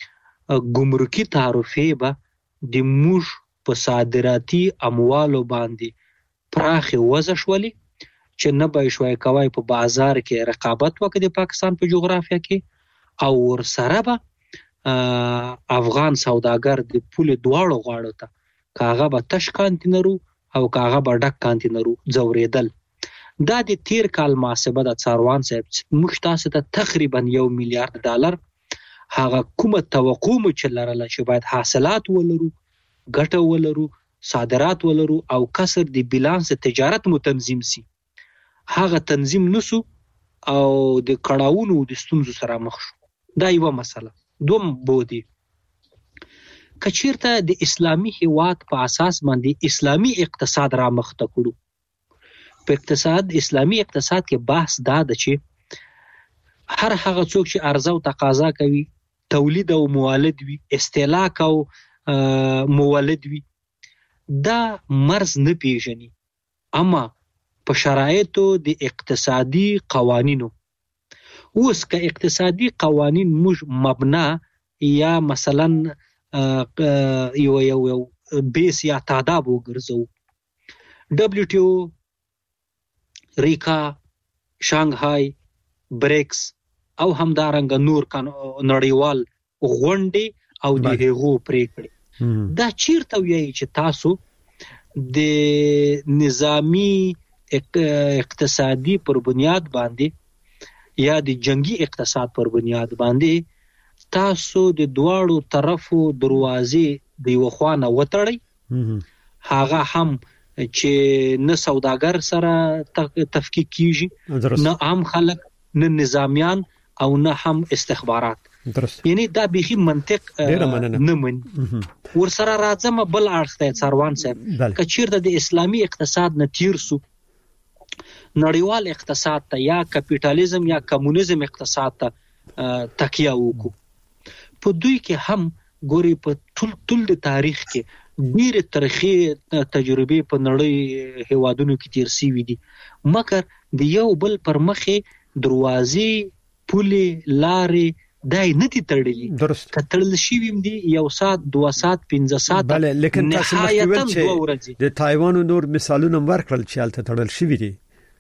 ګمرکي تعرفې به د موږ په صادراتي اموالو باندې پراخ وځ شولې چې نه به شوي کوي په بازار کې رقابت وکړي د پاکستان په جغرافیه کې او ورسره به افغان سوداګر د پول دواړو غاړو ته کاغه به تش کانتینرو او کاغه به ډک کانتینرو ځورېدل. دا د تیر کال محاسبه د څاروان صاحب موږ تاسو ته تقریبا یو میلیارډ ډالر هغه کومه توقع مو چې لرله چې باید حاصلات ولرو، ګټه ولرو، صادرات ولرو او کسر د بیلانس تجارت مو تنظیم سي، هغه تنظیم نسو او د کړهونو د ستونزو سره مخ شو. دا یو مسله. دوم بودی کچیرته د اسلامی هیواد په اساس باندې اسلامی اقتصاد را مخته کړو. په اقتصاد اسلامی اقتصاد کې بحث دا ده چې هر هغه څوک چې عرضه او تقاضا کوي، تولید او مولد وي، استهلاک او مولد وي، دا مرز نه پیژني. اما په شرایطو د اقتصادي قوانینو اوس که اقتصادي قوانین موږ مبنا یا مثلا یو یو یو بیس یا تعداد وګرځو، دبلیو ټي او، ریکا، شانګهای، بریکس او همدارنګه نور نړیوال غونډې او د هغو پریکړې دا چیرته وایي چې تاسو د نظامی اقتصادي پر بنیاد باندې یا د جنگي اقتصاد پر بنیاد باندې تاسو د دواړو طرفو دروازې د یو خوانه وتړئ، هغه هم چې نه سوداګر سره تفکیک کیږي، نه عام خلک، نه نظامیان او نه هم استخبارات. درست. یعنی دا بیخي منطق نه مني. ورسره راځم بل اړخ ته څاروان صاحب کچیرته د اسلامی اقتصاد نه تیر سو نړیوال اقتصاد ته یا کپیټالیزم یا کمونیزم اقتصاد ته تکیه وکړو. په دوی کې هم ګوري په ټول ټول د تاریخ کې ډېر تاریخي تجربې په نړۍ هیوادونو کې تیر شوي دي، مګر د یو بل پر مخې دروازې، پولې، لارې دای نه دي تړلي. درست. کتل شویم دي یو سات، دوه سات، پنځه سات. بله، لیکن تاسو مخکې چې د تایوان نور مثالونه ورکړل چې الته تړل شوي دي.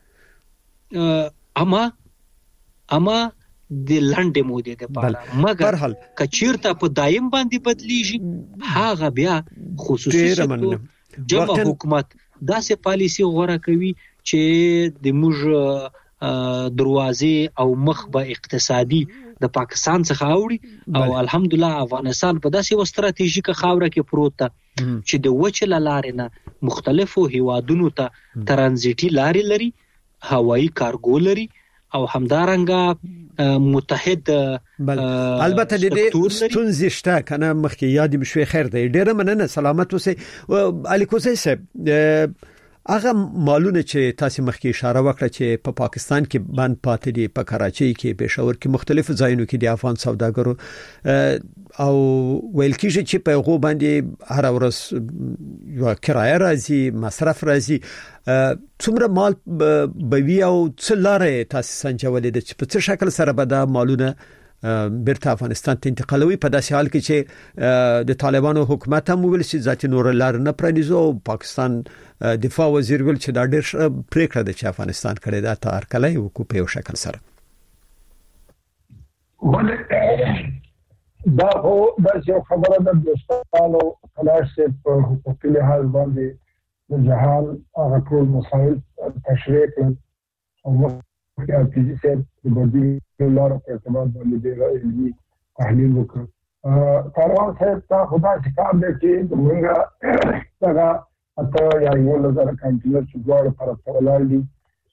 اما اما د لنډې مودې لپاره، مګر کچیرته په دایم باندې بدلیږي هغه بیا خصوصي سکتور، جمع حکومت داسې پالیسی غوړه کوي چې د موږ دروازې او مخ به اقتصادي د پاکستان څخه اوړي او الحمدلله افغانستان په داسې یو ستراتیژیکه خاوره کې پروت ده چې د وچې له لارې نه مختلفو هیوادونو ته ترانزیټي لارې لري هوایی کارګو لري او همدارنګه متحد البته د دې ستونزې شته کنه مخکې یاد مشوي خیر دی ډیره مننه سلامت اوسئ علي کوزی صاحب هغه مالونه چې تاسو مخکې اشاره وکړه چې په پا پاکستان کې بند پاتې دي په کراچۍ کې پېښور کې مختلف ځایونو کې د افغان سوداګرو او ویل کېږي چې په هغه باندې هر ورځ یو کرایه راځي مصرف راځي څومره مال بوي او څه لارې تاسو سنجولې د په څه شکل سره به د مالونه بیرته افغانستان ته انتقالوي په داسې حال کې چې د طالبانو حکومت هم ویل چې ذاتي نور لار نه پرانیزو او پاکستان دفاع وزیر ویل چې دا ډېر پریکړه ده چې افغانستان کړي دا تار کله یو کو په شکل سره دا هو د یو خبره د دوستانو خلاص په حقوقي لحاظ باندې د جهان هغه ټول مسایل تشریح کړل او چې اپیزي سره د بدیل لار په اعتبار باندې د علمي تحلیل وکړ کاروان صاحب ته خدا شکار دې چې موږ دا اته یا یو لزر کانټینر چې ګور پر تولال دي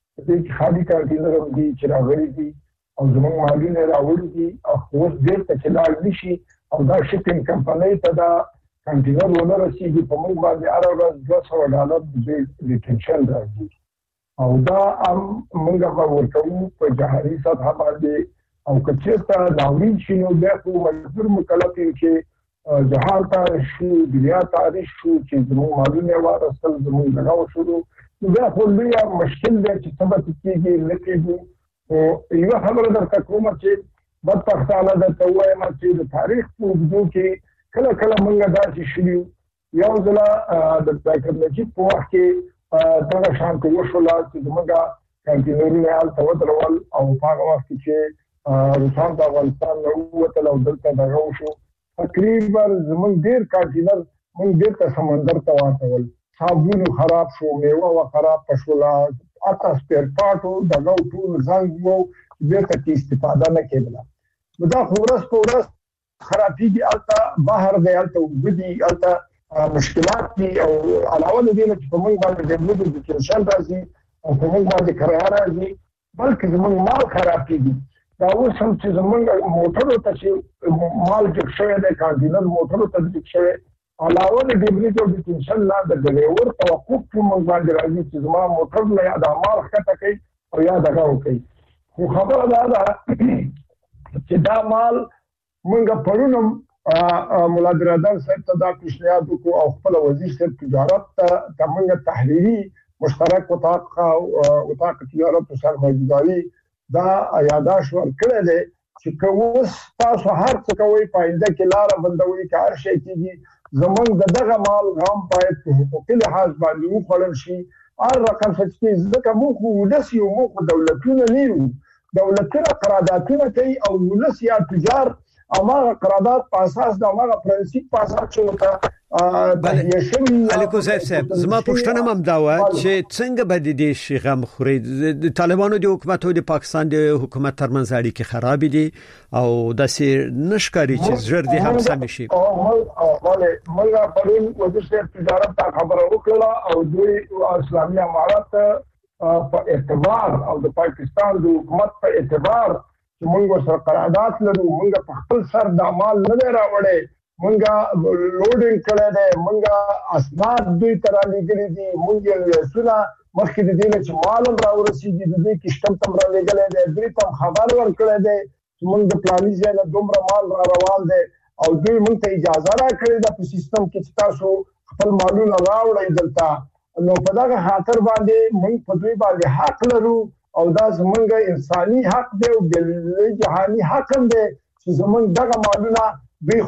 دې خالي کانټینر دي چې راغلي دي او زموږ مالونه راوړي دي او اوس ډېر ته چلال نشي او دا شپینګ کمپنۍ ته دا کانټینر ونه رسیږي په موږ باندې هر ورځ دوه سوه ډالر د ډیټنشن راځي او دا هم موږ به ورکوو په جهاري سطح باندې او که چېرته ناورین شي نو بیا خو مجبور مکلف یم چې جهان ته شو دنیا تاریخ شو چې زموږ مالونه وارسل زموږ دغه وشو نو بیا خو لویه مشکل دی چې څه به کېږي نه کېږي او یوه خبره درته کومه چې بدبختانه درته ووایم چې د تاریخ په اوږدو کې کله کله موږ داسې شوي یو ځله د ډاکټر نجیب په وخت کې دغه شان کې وشوله چې زموږ کانټینرونه هلته ودرول او په هغه وخت کې چې روسان د افغانستان نه ووتل او دلته دغه وشو تقریبا زموږ ډېر کانټینر موږ بېرته سمندر ته واچول صابونو خراب شو میوه وه خراب شوله حتی سپیر پارټ و دغه ټول زنګ و بېرته کې استفاده نه کېدله نو دا خو ورځ په ورځ خرابېږي هلته بهر دی هلته اوبه دي هلته مشکلات دي او علاوه د دې نه چې په موږ باندې د بلوډ د ټینشن راځي او په موږ باندې کرایه راځي بلکې زموږ مال خراب کېږي دا اوس هم چې زموږ موټرو ته چې مال جګ شوی دی کانټینر موټرو ته جګ شوی علاوه د بلوډ او د ټینشن نه د ډریور توقف په موږ باندې راځي چې زما موټر نه یا د مال ښکته کوي او یا دغه وکړي خو خبره دا ده چې دا مال موږ پرون مولا برادر صاحب ته دا پیشنهاد وکړو او خپل وزیر صاحب تجارت ته موږ تحریري مشترک اتاق اتاق تجارت او سرمایه‌ګذاري دا یاداش ورکړی دی چې که اوس تاسو هر څه کوئ په آینده کې لاره بندوي که هر شی کېږي زموږ د دغه مال غم باید په حقوقي لحاظ باندې وخوړل شي هر رقم څه چې ځکه موږ خو ولس یو موږ خو دولتونه نه یو دولتونه قراردادونه کوي او ولس یا تجار اماغه قرارداد په اساس د اماغه پرنسيپ په اساس شوته بله علي کوزی صاحب زما پوښتنه هم دا و چې څنګه به د دې شي غم خوري د طالبانو د حکومت او د پاکستان د حکومت ترمنځ اړیکې خراب دي او داسې نشکاري چې زړه دې هم سم شي او بله موږ پرون وزیر صاحب تجارت ته خبره وکړه او دوی اسلامي امارات په اعتبار او د پاکستان د حکومت په اعتبار چې موږ سره قرارداد لرو موږ په خپل سر د مال نه راوړې موږ لوډینګ کړی دی موږ اسناد دوی ته رالېږلي دي موږ یې لیسونه مخکې د دې نه چې مال هم راورسېږي د دوی کشتم ته هم رالېږلی دی دوی ته هم خبر ورکړی دی چې موږ د فلاني ځای نه دومره مال را روان دی او دوی موږ ته اجازه راکړې ده په سیستم کې چې تاسو خپل مالونه راوړئ دلته نو په دغه خاطر باندې موږ په دوی باندې حق لرو او دا زمونږ انساني حق دی او بل جهاني حق هم دی چې زمونږ دغه مالونه دوی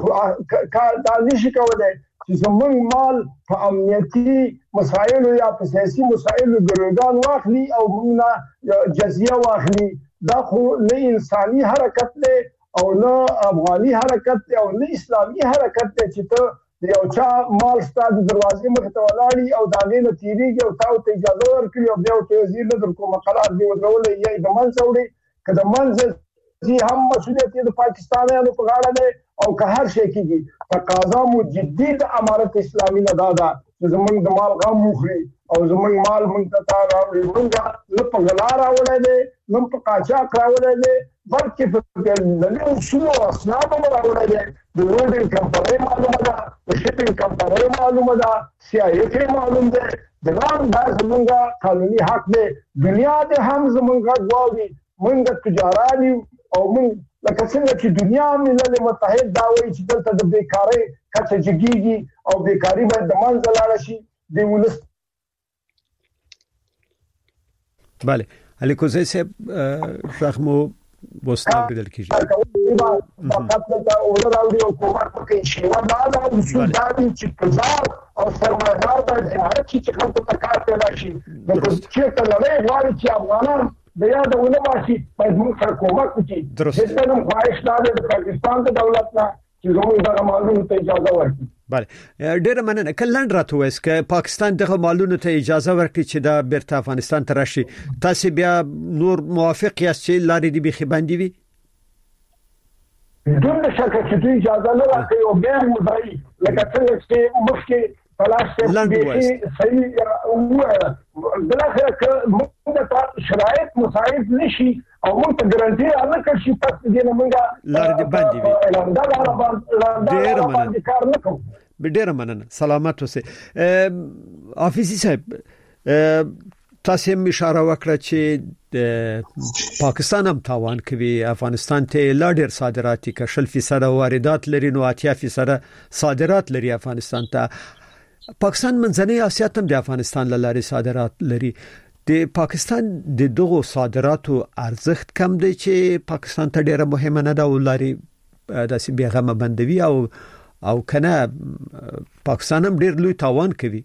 کار دا نشي کولی چې زمونږ مال په امنیتي مسایلو یا په سیاسي مسایلو ګروګان واخلي او موږ نه جزیه واخلي دا خو نه انساني حرکت دی او نه افغاني حرکت دی او نه اسلامي حرکت دی چې ته د یو چا مال ستا د دروازې مخې ته ولاړي او د هغې نه تېرېږي او تا ورته اجازه ورکړي او بیا ورته وزیر نه در کومه قرار دې ودرولی یا یې د منځه وړي که د منځه ځي هم مسؤلیت یې د پاکستانیانو په غاړه دی او که هر شي کېږي تقاضا مو جدي د امارت اسلامي نه دا ده چې زمونږ د مال غم مخري او زمونږ مال مونږ ته راوړي مونږ نه په غلا راوړی دی نه په قاچاق راوړی دی بلکې په د اصول او اسناد راوړی دی د لوډینګ کمپنۍ معلومه ده د شپینګ کمپنۍ معلومه ده سی آی اف معلوم ده د نام دا زمونږ قانوني حق دی دنیا د هم زمونږ غواړي مونږ تجارت او مونږ لکه څنګه چې دنیا ملل متحد دا وایي چې دلته د بیکاری کچه جګیږي او بیکاری باید د منځه لاړ شي د ولس. بله علی کوزی صاحب شخمو وستا بدل کیږي فقط دا اول راوړي او کومه کوي چې ودا دا اصول دا چې تجار او سرمایدار د هر چې کوم څه کار پیدا شي د چې کله غواړي چې افغانان د یاد علماء شي باید موږ سره کومک وکړي چې نن خواهش نه د پاکستان د دولت نه چې زموږ دغه مالونو ته اجازه ورکړي. بله ډېر مننه. کله راته وایس ک پاکستان دغه مالونو ته اجازه ورکړي چې دا بیرته افغانستان ته راشي تاسو بیا نور موافق یاست چې لارې دی بخي باندې وي؟ بدون شک چې دوی اجازه نه ورکړي او بیا مدعي لکه څنګه چې مخکې فلاسفه صحیح او بلاخره که موږ ته شرایط مساعد نشي او موږ ته ګارانټي نه کړي چې دې نه موږ لار دې باندې وي ډېر مننه کار نه کوو. ډېر مننه. سلامت اوسئ. حافظي صاحب تاسو هم اشاره وکړه چې د پاکستان هم تاوان کوي افغانستان ته لا ډېر صادرات کې شل فیصد واردات لري نو اتیا فیصد صادرات لري افغانستان ته. پاکستان منځنۍ اسیا ته د افغانستان لارې صادرات لري. د پاکستان د دغو صادراتو ارزښت کم دی چې پاکستان ته ډیره مهمه نه ده او لارې داسې بیغمه بندوي او او کنه پاکستان هم ډیر لوی تاوان کوي.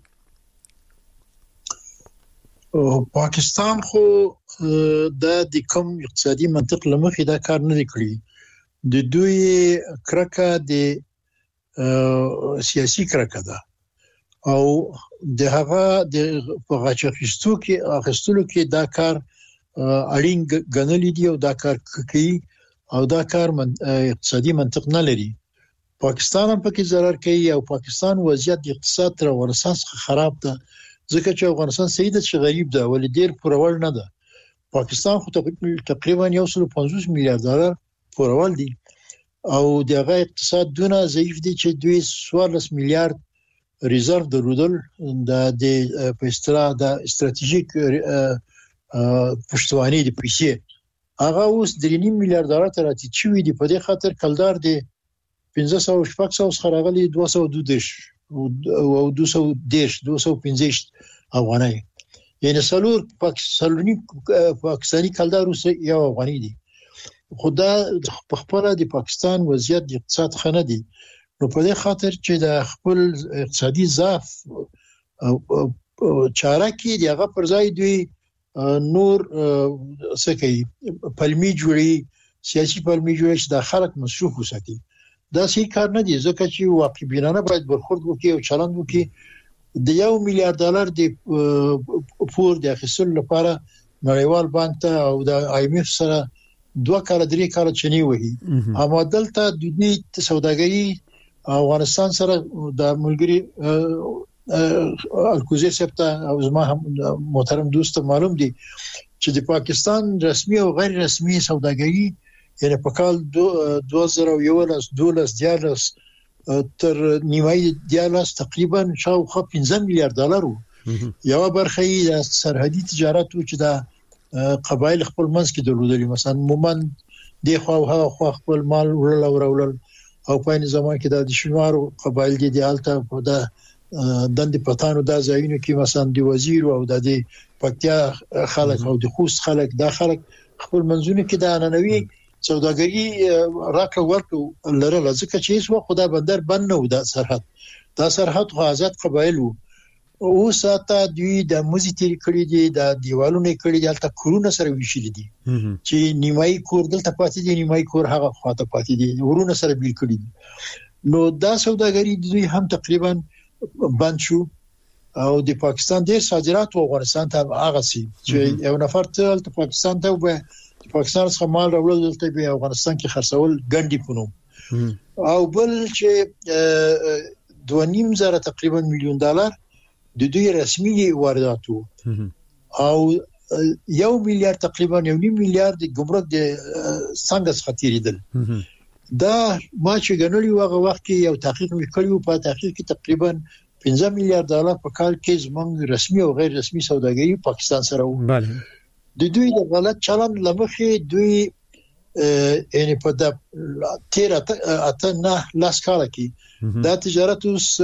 پاکستان خو د کوم اقتصادي منطق لمخې دا کار نه کړی. د دوی کرکه د سیاسي کرکه ده او د هغه د غاچخستو کې اخستلو کې دا کار اړین غنلې دی او دا کار کوي او دا کار من اقتصادي منطق نه لري. پاکستان هم پکې ضرر کوي او پاکستان وضعیت د اقتصاد تر ورساس خراب ده ځکه چې افغانستان سیده چې غریب ده ولې ډیر پرول نه ده. پاکستان خو تقریبا یو سل پنځوس میلیارډ ډالر پرول دي او دغه اقتصاد دونه ضعیف دي چې دوی څوارلس میلیارډ ریزرو درلودل د په اصطلاح د استراتیژیک پښتوانی د پیسې هغه اوس درې نیم میلیارډ ډالر ته راټیټ شوی دی. په دې خاطر کلدار دی پنځه سوه شپږ سوه خراغلي دوه سوه دوه دېرش او دوه سوه دېرش دوه سوه پنځه افغانۍ یعنی سلور پاکستانی پاکستانی کلدار اوس یو افغانۍ دی. خدا په خپل د پاکستان وضعیت د اقتصاد خنه دی نو په دې خاطر چې د خپل اقتصادي ضعف چاره کې دیغه پر ځای دوی نور څه کوي پلمي جوړي سیاسي پلمي جوړي چې د خلک مصروف وساتي. دا صحیح کار نه دی ځکه چې واقع بینانه باید برخورد وکړي او چلند وکړي. د یو میلیارډ ډالر د پور د اخیستلو لپاره نړیوال بانک ته او د آی ایم اف سره دوه کال درې کال چني وهي اما دلته د دې سوداګري افغانستان سره د ملګری الکوزی سپتا او زما هم محترم دوست معلوم دي چې د پاکستان رسمي او غیر رسمي سوداګري یعنی په کال دوه زره یولس دولس دیالس تر نیمایي دیالس تقریبا شاوخوا پنځه میلیارډ ډالر وو. یو برخه یې سرحدي تجارت و چې د قبایل خپل منځ کې درلودل مثلا مومن دی خو هغه خو خپل مال ورل او ورول او په نظام زمان کې د شینوارو قبایل دي حالت په د دند پټانو د ځایونو کې مثلا دی وزیر او د پکتیا خلک او د خوست خلک د خلک خپل منځونه کې د اننوي سوداګري راکړه ورکړه لره ځکه چې هیڅ خدا بندر بند نه و د سرحد دا سرحد خو آزاد قبایل وو او ساته دوی د موزي تیر کړی دي د دیوالونو کړی دي البته کورونه سره ویشل دي چې نیمای کور دلته پاتې دي نیمای کور هغه خواته پاتې دي ورونه سره بیل کړی دي. نو دا سوداګري دوی هم تقریبا بند شو او د پاکستان ډیر صادرات و افغانستان ته هغه سي چې یو نفر ته پاکستان ته به پاکستان څخه مال راوړل دلته به افغانستان کې خرڅول ګڼډي پونو او بل چې دوه نیم زره تقریبا میلیون ډالر د دوی رسمي واردات وو او یو میلیارډ تقریبا یو نیم میلیارډ د ګمرک د څنګه څخه تیریدل. دا ما چې غنولي وغه وخت کې یو تحقیق وکړیو، په تحقیق کې تقریبا پنځه میلیارډ ډالر په کال کې زموږ رسمي او غیر رسمي سوداګري پاکستان سره وو. بله د دوی د غلط چلند لمخې دوی یعنی په د تیر اته نه لاس کال کې دا تجارت اوس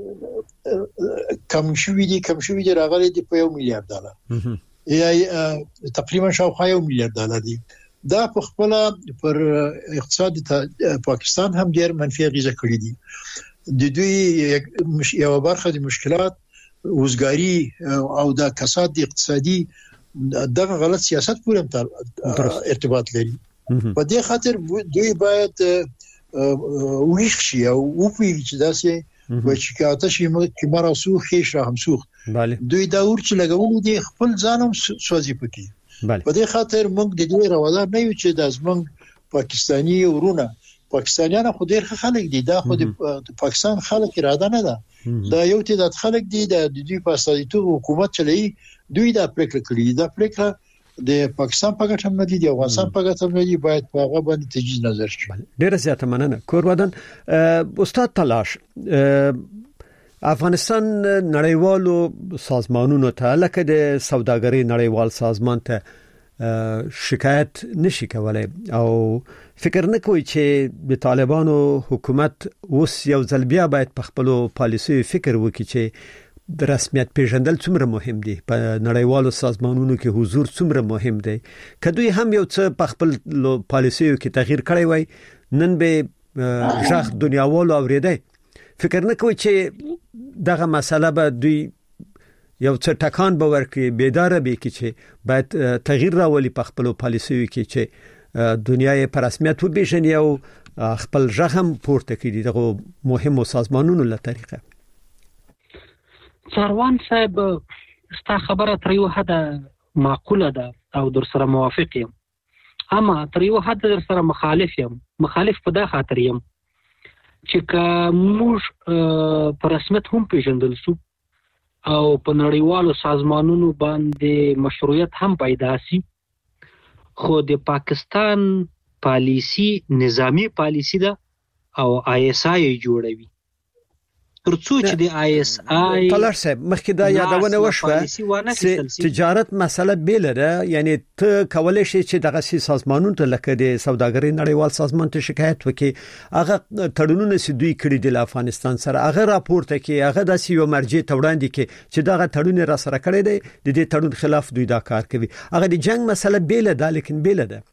کم شوی دی کم شوی دی راغلی دی په یو میلیارډ ډالر یا تقریبا شاوخوا یو میلیارډ ډالر دی. دا په خپل پر اقتصاد پاکستان هم ډیر منفي اغیزه کړې دي. د دوی یو برخه د مشکلات وزګاری او د کساد اقتصادي دغه غلط سیاست پورې ارتباط لري. په دې خاطر دوی باید ویښ شي او وپوهیږي چې داسې و چې کاته شي چې مراسو خېش را هم سوخت. دوی دا ور چې لګول دي خپل ځانم سوځي پکې. په دې خاطر موږ د دې راوړل نه یو چې د زمنګ پاکستاني ورونه پاکستانیان خو ډېر خلک دي، دا خو د پاکستان خلک اراده نه ده، دا یو تعداد خلک دي د دوی په استازیتوب حکومت چلوي. دوی دا پریکړه کړې ده، پریکړه د پاکستان په ګټه نه دي، د افغانستان په ګټه نه دي، باید په هغه باندې تجدید نظر شي. ډیره زیاته مننه کورودن. استاد تلاش، افغانستان نړیوالو سازمانونو ته لکه د سوداګرۍ نړیوال سازمان ته شکایت نشي کولای او فکر نه کوي چې د طالبانو حکومت اوس یو ځل بیا باید په خپل پالیسي فکر وکړي چې د رسمیت پیژندل څومره مهم دي، په نړیوالو سازمانونو کې حضور څومره مهم دی. کدوې هم یو څه په خپل پالیسیو کې تغییر کړی وای نن به ځخ دنیاوالو اوریدای. فکر نه کوي چې دغه مسله به دوی یو څه ټکان به ورکړي، بیدار به کې چې باید تغییر راولي په خپل پالیسیو کې چې دنیا یې په رسمیت وپیژني او خپل ځخ هم پورته کړي دغه مهمو سازمانونو له طریقه. سروان صاحب ستا خبره تر یو حد معقوله ده او در سره موافق یم، اما تر یو حد در سره مخالف یم. مخالف په دا خاطر یم چې که موږ په رسمیت هم پیژندل شو او په نړیوالو سازمانونو باندې مشروعیت هم پیدا سي، خو د پاکستان پالیسی نظامی پالیسی ده او آی اس آی جوړوي. ترڅو چې د آی اس آی طلر صاحب مخکې دا یادونه وشوه چې تجارت مسله بیل ده، یعنی ته کولای شې چې دغه سي سازمانونو ته لکه د سوداګرۍ نړیوال سازمان ته شکایت وکړي، هغه تړونونه چې دوی کړی د افغانستان سره هغه راپورته کې هغه د سیو مرجع توړاندې کې چې دغه تړون را سره کړی دی، د دې تړون خلاف دوی دا کار کوي. هغه د جنگ مسله بیل ده، لیکن بیل ده.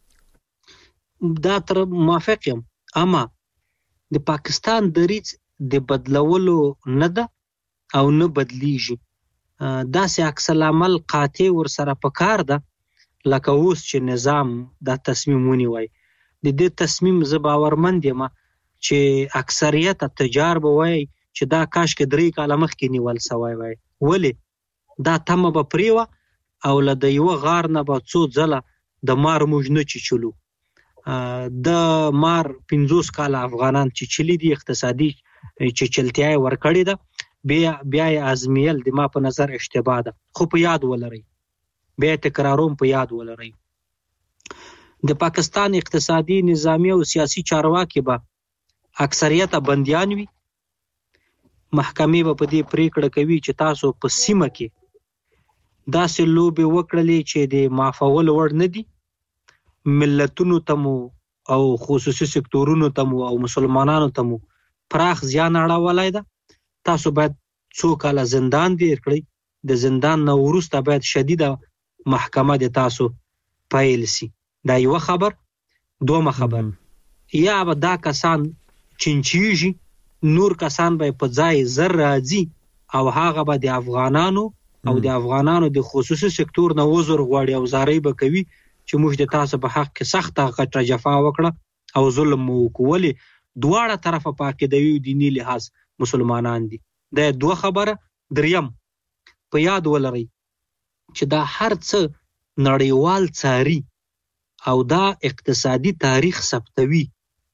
دا تر موافق یم، اما د پاکستان دریځ د بدلولو نه ده او نه بدلیږي. دا سه عکس العمل قاطع ور سره پکار ده، لکه اوس چې نظام دا تصمیم ونیوي. د دې تصمیم ز باورمند یم چې اکثریت تجار به وای چې دا کاش کې درې کاله مخکې نیول سوی وای، ولی دا تمه به پریوه او له د یو غار نه به څو ځله د مار موږ نه چې چلو. د مار پنځوس کاله افغانان چې چلی دي اقتصادي چې چلتیای ورکړی ده، بیا بیا ازمیل د ما په نظر اشتباه ده. خو په یاد ولرئ، بیا تکراروم په یاد ولرئ، د پاکستان اقتصادي نظامی او سیاسی چارواکي به اکثریت بندیان وي. محکمې به په دې پریکړه کوي چې تاسو په سیمه کې داسې لوبې وکړلې چې د معافول وړ نه دي، ملتونو ته مو او خصوصي سکتورونو ته مو او مسلمانانو ته مو پراخ زیان اړولای ده، تاسو باید څو کاله زندان دیر کړئ. د زندان نه وروسته باید شدیده محکمه د تاسو پایل سي. دا یو خبر. دومه خبر، یا به دا کسان چنچیږي، نور کسان به په ځای زر راځي او هغه به د افغانانو او د افغانانو د خصوصي سکتور نه وزر غواړي او زارۍ به کوي چې موږ د تاسو په حق کې سخته غټه جفا وکړه او ظلم مو وکولې. دواړه طرفه په عقیدوي دیني لحاظ مسلمانان دي. دا دوه خبره. دریم، په یاد ولرئ چې دا هر څه نړیوال څاري او دا اقتصادي تاریخ ثبتوي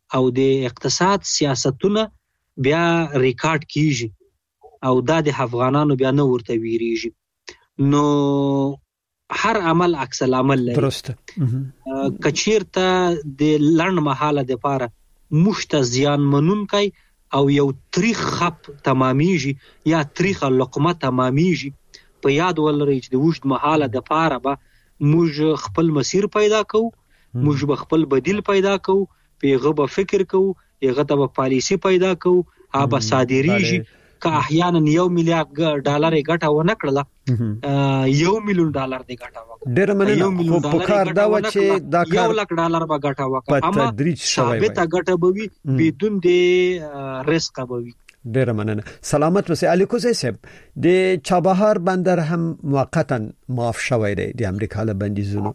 او د اقتصاد سیاستونه بیا ریکارډ کیږي او دا د افغانانو بیا نه ورته ویریږي. نو هر عمل عکس العمل لري. درسته. کچیرته د لړن مهاله د پاره مشت زیان منونکای او یو تاریخ خپ تمامېږي یا تاریخ لقمه تمامېږي، په یاد ولرئ چې د وشت مهاله د پاره به موږ خپل مسیر پیدا کوو، موږ به خپل بدیل پیدا کوو، پیغه به فکر کوو، پیغه ته به پالیسی پیدا کوو، ها به صادریږي. که احیانا یو میلیارډ ډالر ګټه ونه کړله، یو میلیون ډالر دی ګټه وکړه، ډېر مننه. خو په کار دا و چې دا کار یو لک ډالر به ګټه وکړه، اما ثابته ګټه به وي بدون د رزق به وي. ډېر مننه. سلامت وسه. علي کوزی صاحب، د چابهار بندر هم موقتا معاف شوی دی د امریکا له بندیزونو،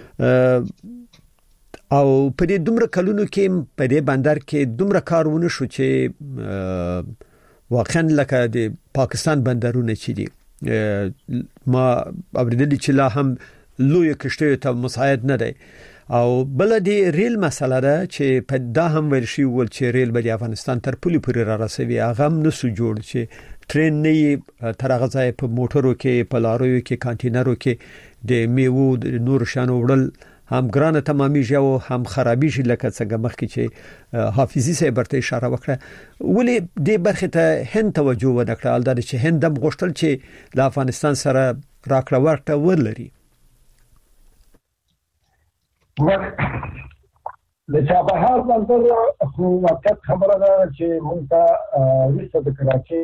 او په دې دومره کلونو کې په دې بندر کې دومره کارونه شو چې واقعا لکه د پاکستان بندرونه چې دي ما اوریدلی چې لا هم لوی کشته ته مساعد نه دی. او بل د ریل مسله ده چې په دا هم ورشي ول چې ریل به د افغانستان تر پولي پورې را رسوي، هغه هم نسو جوړ چې ټرین نه تر هغه ځای په موټرو کې، په لارویو کې، کانټینرو کې د میوو د نور شانو وړل هم ګرانه تمامېږي او هم خرابېږي، لکه څنګه مخکې چې حافظي صاحب ورته اشاره وکړه. ولې دې برخې ته هند توجه ونه کړه؟ الدا چې هند هم غوښتل چې له افغانستان سره راکړه ورکړه ولري. د چابهار بندر خو واقعیت خبره ده چې موږ ته وروسته د کراچۍ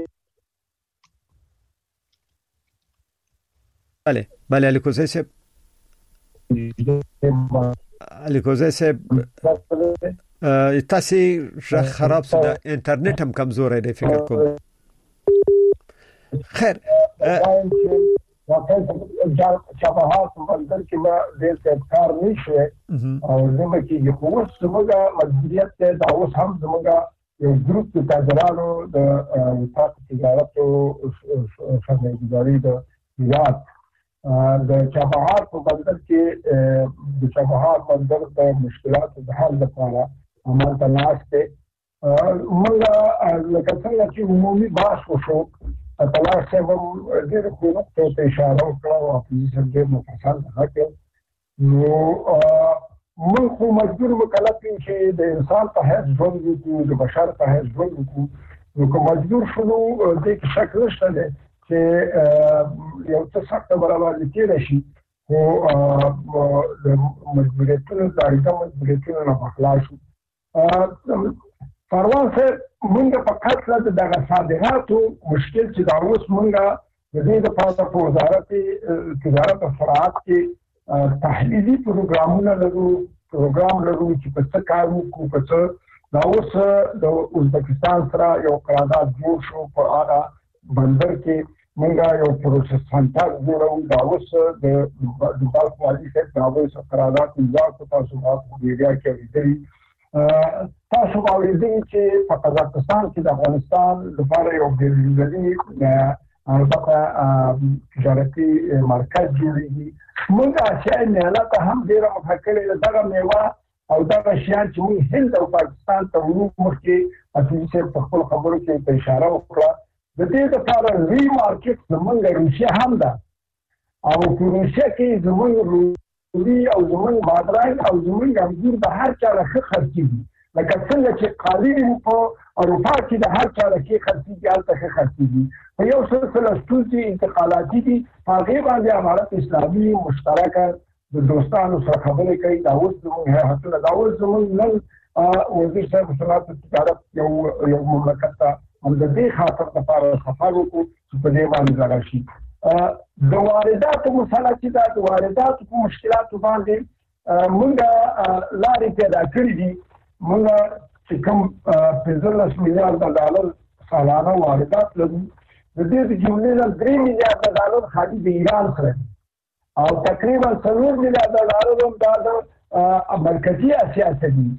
بله بله علي کوزی صاحب علي کوزی صاحب تاسو ژغ خراب شو، انټرنیټ هم کمزور دی فکر کوم. خیر واقعا چابهار په بندر کې ما ډېر څه کار نشي او زموږ کې خو زموږ مجبوریت دی دا اوس هم زموږ یو ګروپ د تاجرانو د وفاق تجارت او سرمایه‌ګذاري د هیواد د چابهار په بندر کې د چابهار بندر د مشکلاتو د حل لپاره عمل تلاش دی. موږ لکه څنګه چې عمومي بحث وشو، تلاش سے وہ دیر کو نقطه ته اشاره وکړه او په دې کې مفصل راکړ. نو موږ خو مجبور مکلف یو چې د انسان په حیث ژوند وکړو، د بشر په حیث ژوند وکړو. نو کوم مجبور شولو د کې شک نشته دی چې یو څه سخت برابر کېږي شي، خو د مجبوریتونو د اړیکو مجبوریتونو نه خلاص شو. پروان صاحب مونږ په کاټه د دغه صادراتو مشکل چې دا اوس مونږ د دې لپاره په وزارت تجارت او صنعت کې تحلیلي پروګرامونه لرو، پروګرام لرو چې په څه کار وکړو. په څه دا اوس د ازبکستان سره یو قرارداد جوړ شو، په هغه بندر کې مونږ یو پروسس سنټر جوړو. دا اوس د دبل والي صاحب دا اوس قرارداد امضا کړ، تاسو ما په ایریا کې ویلي. تاسو باورېږئ چې په قزاقستان کې د افغانستان لپاره یو ډېر البته تجارتي مرکز جوړېږي. موږ اسیایي ایالات هم ډېره مفکرې ده دغه میوه او دغه شیان چې موږ هند او پاکستان ته ورو مخکې اصلي صاحب په خپل خبرو کې په اشاره وکړه. د دې لپاره ری مارکیټ زموږ روسیه هم ده او په روسیه کې زموږ روسي او زموږ بادرنګ او زموږ انګور به هر چا له ښه خرڅېږي، لکه څنګه چې قالین په اروپا کې د هر چا له ښې خرڅېږي هلته ښه خرڅېږي. په یو سلسله ستونزې انتقالاتي دي، په هغې باندې امارت اسلامي مشترکه د دوستانو سره خبرې کوي. دا اوس زموږ هیئتونه دا اوس زموږ نن وزیر صاحب صنعت او تجارت یو یو مملکت ته هم د دې خاطر لپاره سفر وکړو چې په دې باندې ځای شي. د وارداتو مسله چې دا د وارداتو په مشکلاتو باندې موږ لارې پیدا کړې دي. موږ چې کوم پنځلس میلیارډ ډالر سالانه واردات لرو، د دې د جملې نه درې میلیارډ ډالر خالي د ایران سره او تقریبا څلور میلیارډ ډالر هم دا د مرکزي اسیا څخه دي.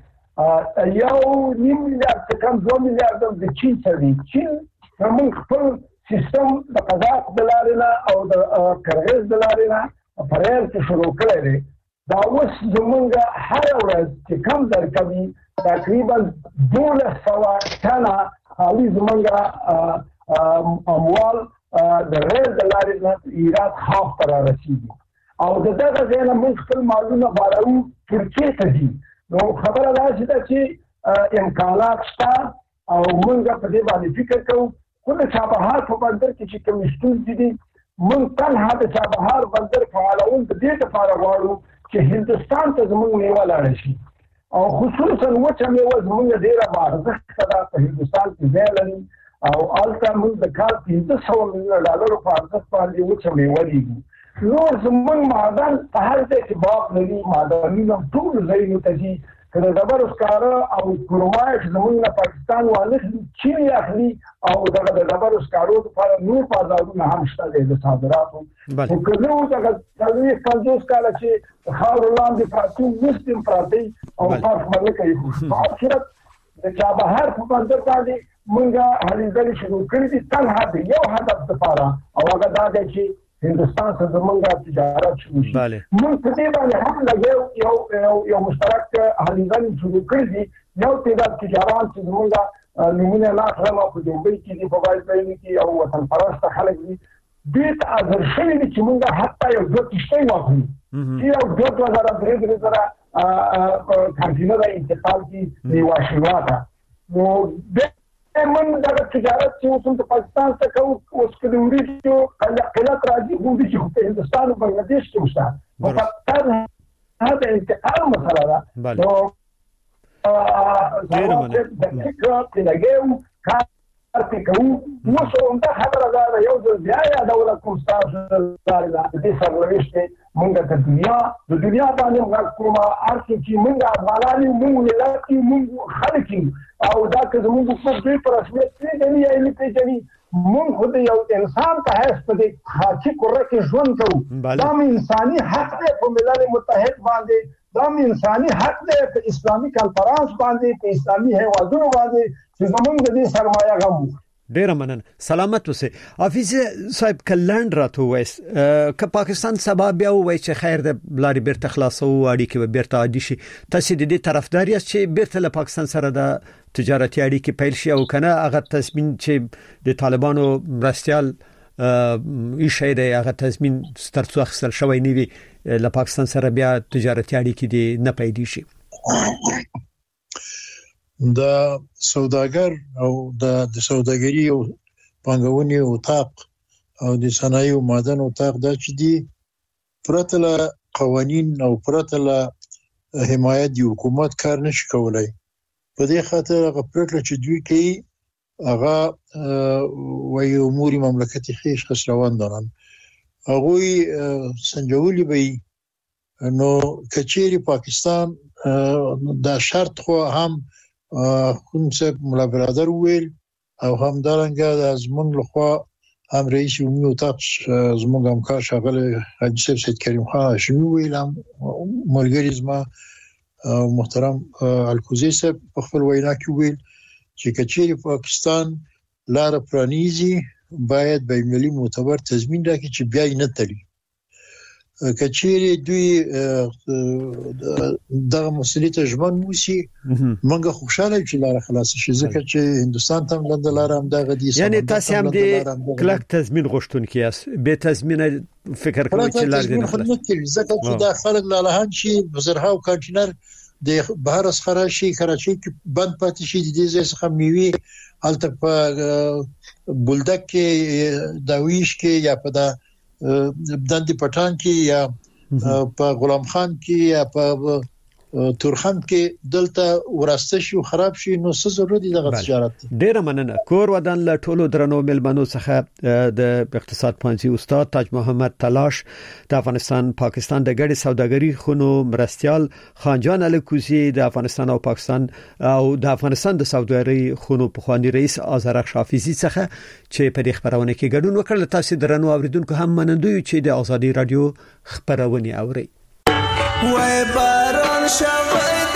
یو نیم میلیارډ څخه کم دوه میلیارډ د چین سره دي. چین زموږ خپل سیستم د قزاق د لارې نه او د کرغیز د لارې نه په ریل کې شروع کړی دی. دا اوس زموږ هره ورځ چې کم درکوي تقریبا دولس سوه ټنه هغوی زمونږ اموال د ریل د لارې نه هرات خاف ته رارسېږي او د دغه ځای نه موږ خپل مالونه بارو ترکیې ته ځي. نو خبره داسې ده چې امکانات شته او موږ په دې باندې فکر کوو. خو د چابهار په بندر کې چې کوم ستونزې دي موږ تنها د چابهار بندر فعالول د دې لپاره غواړو چې هندوستان ته زموږ میوه لاړه شي او خصوصا وچه میوه زموږ ډېره بارزښته ده په هندوستان کې ځای لري او هلته موږ د کال پنځه سوه میلیونه ډالرو په ارزښت باندې وچه میوه لیږو. نور زموږ معدن په هر ځای کې باغ لري، معدنونه ټولو ځایونو ته ځي. که د ډبرو سکاره او کرومایټ زموږ نه پاکستان واخلي، چین یې اخلي او دغه د ډبرو سکارو لپاره نور بازارونه هم شته دی د صادراتو. خو که زه اوس هغه څلوېښت پنځوس کاله چې خاورو لاندې پراته وو اوس دې پراته او فرق به نه کوي. خو په هر صورت د چابهار په بندر باندې موږ هلې ځلې شروع کړي دي تنها د یو هدف لپاره او هغه دا دی چې هندوستان سره زمونږ تجارت شروع شي. موږ په دې باندې هم لګیو یو یو مشترک هلې ځلې شروع کړي دي. یو تعداد تجاران چې زمونږ نومونه نه اخلم او په دوبۍ کې دي، په وایلډ کې او وطن پرسته خلک دي، دې ته حاضر شوي دي چې موږ حتی یو دوه کښتۍ واخلو چې یو دوه دوه زره درې درې زره کانټینره انتقال کړي میوه شیوا ته. نو من دغه تجارت چې اوس هم د پاکستان څخه کوو، اوس که د وریجو قلت راځي خو دي چې په هندوستان او بنګلادیش کې شته، خو پاکستان د انتقال مسله ده. نو د فکر پرې لګوو، کار پرې کوو. اوس همدا خبره دا ده، یو ځل بیا یادوله کوم ستاسو د دې سرنوشت دی موږ د دنیا د دنیا باندې غږ کوم هر څه چې موږ افغانان یو، موږ ملت یو، موږ خلک یو او دا که زموږ حقوق دوی په رسمیت پېژني یا یې نه پېژني، موږ خو د یو انسان په حیث په دې خاکي قره کې ژوند کوو. دا مې انساني حق دی په ملل متحد باندې، دا مې انساني حق دی په اسلامي کنفرانس باندې، په اسلامي هیوادونو باندې چې زموږ د دې سرمایه غم وکړو. ډیر مننه. سلامت اوسئ. حافظ صاحب کلند راته وایس که پاکستان سبا بیا وایي چې خیر د بلاري بیرته خلاصو اړیکې به بیرته عادي شي، تاسو د دې طرفدار یاست چې بیرته له پاکستان سره د تجارتي اړیکې پیل شي او کنه هغه تضمین چې د طالبانو مرستيال ایشي دی هغه تضمین سترڅو اخیستل شوی نه وي له پاکستان سره بیا تجارتي اړیکې دي نه پیدا شي؟ د سوداګر او د سوداګري او پانګونې اتاق او د صنایع او معدن اتاق دا چې دي پرته له قوانین او پرته له حمایت د حکومت کار نشي کولای. په دې خاطر هغه پرېکړه چې دوی کوي هغه وایي امور مملکت خیش خس روان دي، هغه سنجولي به نو کچېری پاکستان دا شرط خو هم خون صاحب مولا برادر ویل او هم دارنګه د زمونږ لخوا هم رئیس عمومي اتاق زمونږ همکار شاغله حاجي صاحب سید کریم خان هاشمي ویل، هم ملګری زما محترم الکوزي صاحب په خپل وینا کې ویل چې کچېری پاکستان لار پرانیزي باید به ملي معتبر تضمین راکړي چې بیا نه تلي. کچېری دوی دغه مسلې ته ژمن موسی منګه خوشاله چې لار خلاص شي، ځکه چې هندستان ته لند لار هم دغه دي. یعنی تاسو هم د کلک تضمین غوښتونکي یاست، به تضمین فکر کوئ چې لار دې خلاص ځکه چې دا خلک لاله شي بزرها او کانټینر د بهر اسخره شي کراچي کې بند پاتې شي، د دې څخه میوي الته په بولدک کې داویش کې یا په دا دندې پټان کې یا په غلام خان کې یا په تورخم کې دلته وراسته شي او خراب شي، نو څه ضرورت دی دغه تجارت. ډیر مننه. کور ودان له ټولو درنو ملمنو څخه د اقتصاد پوهنځي استاد تاج محمد تلاش، د افغانستان پاکستان د ګډ سوداګري خونو مرستيال خانجان الکوزي، د افغانستان او پاکستان او د افغانستان د سوداګري خونو پخوانی رئیس آذرخ حافظي څخه چې په دې خبرونه کې ګډون وکړل. تاسو درنو اوریدونکو هم منندوی چې د ازادي رادیو خبرونه اوري. وای باران شوی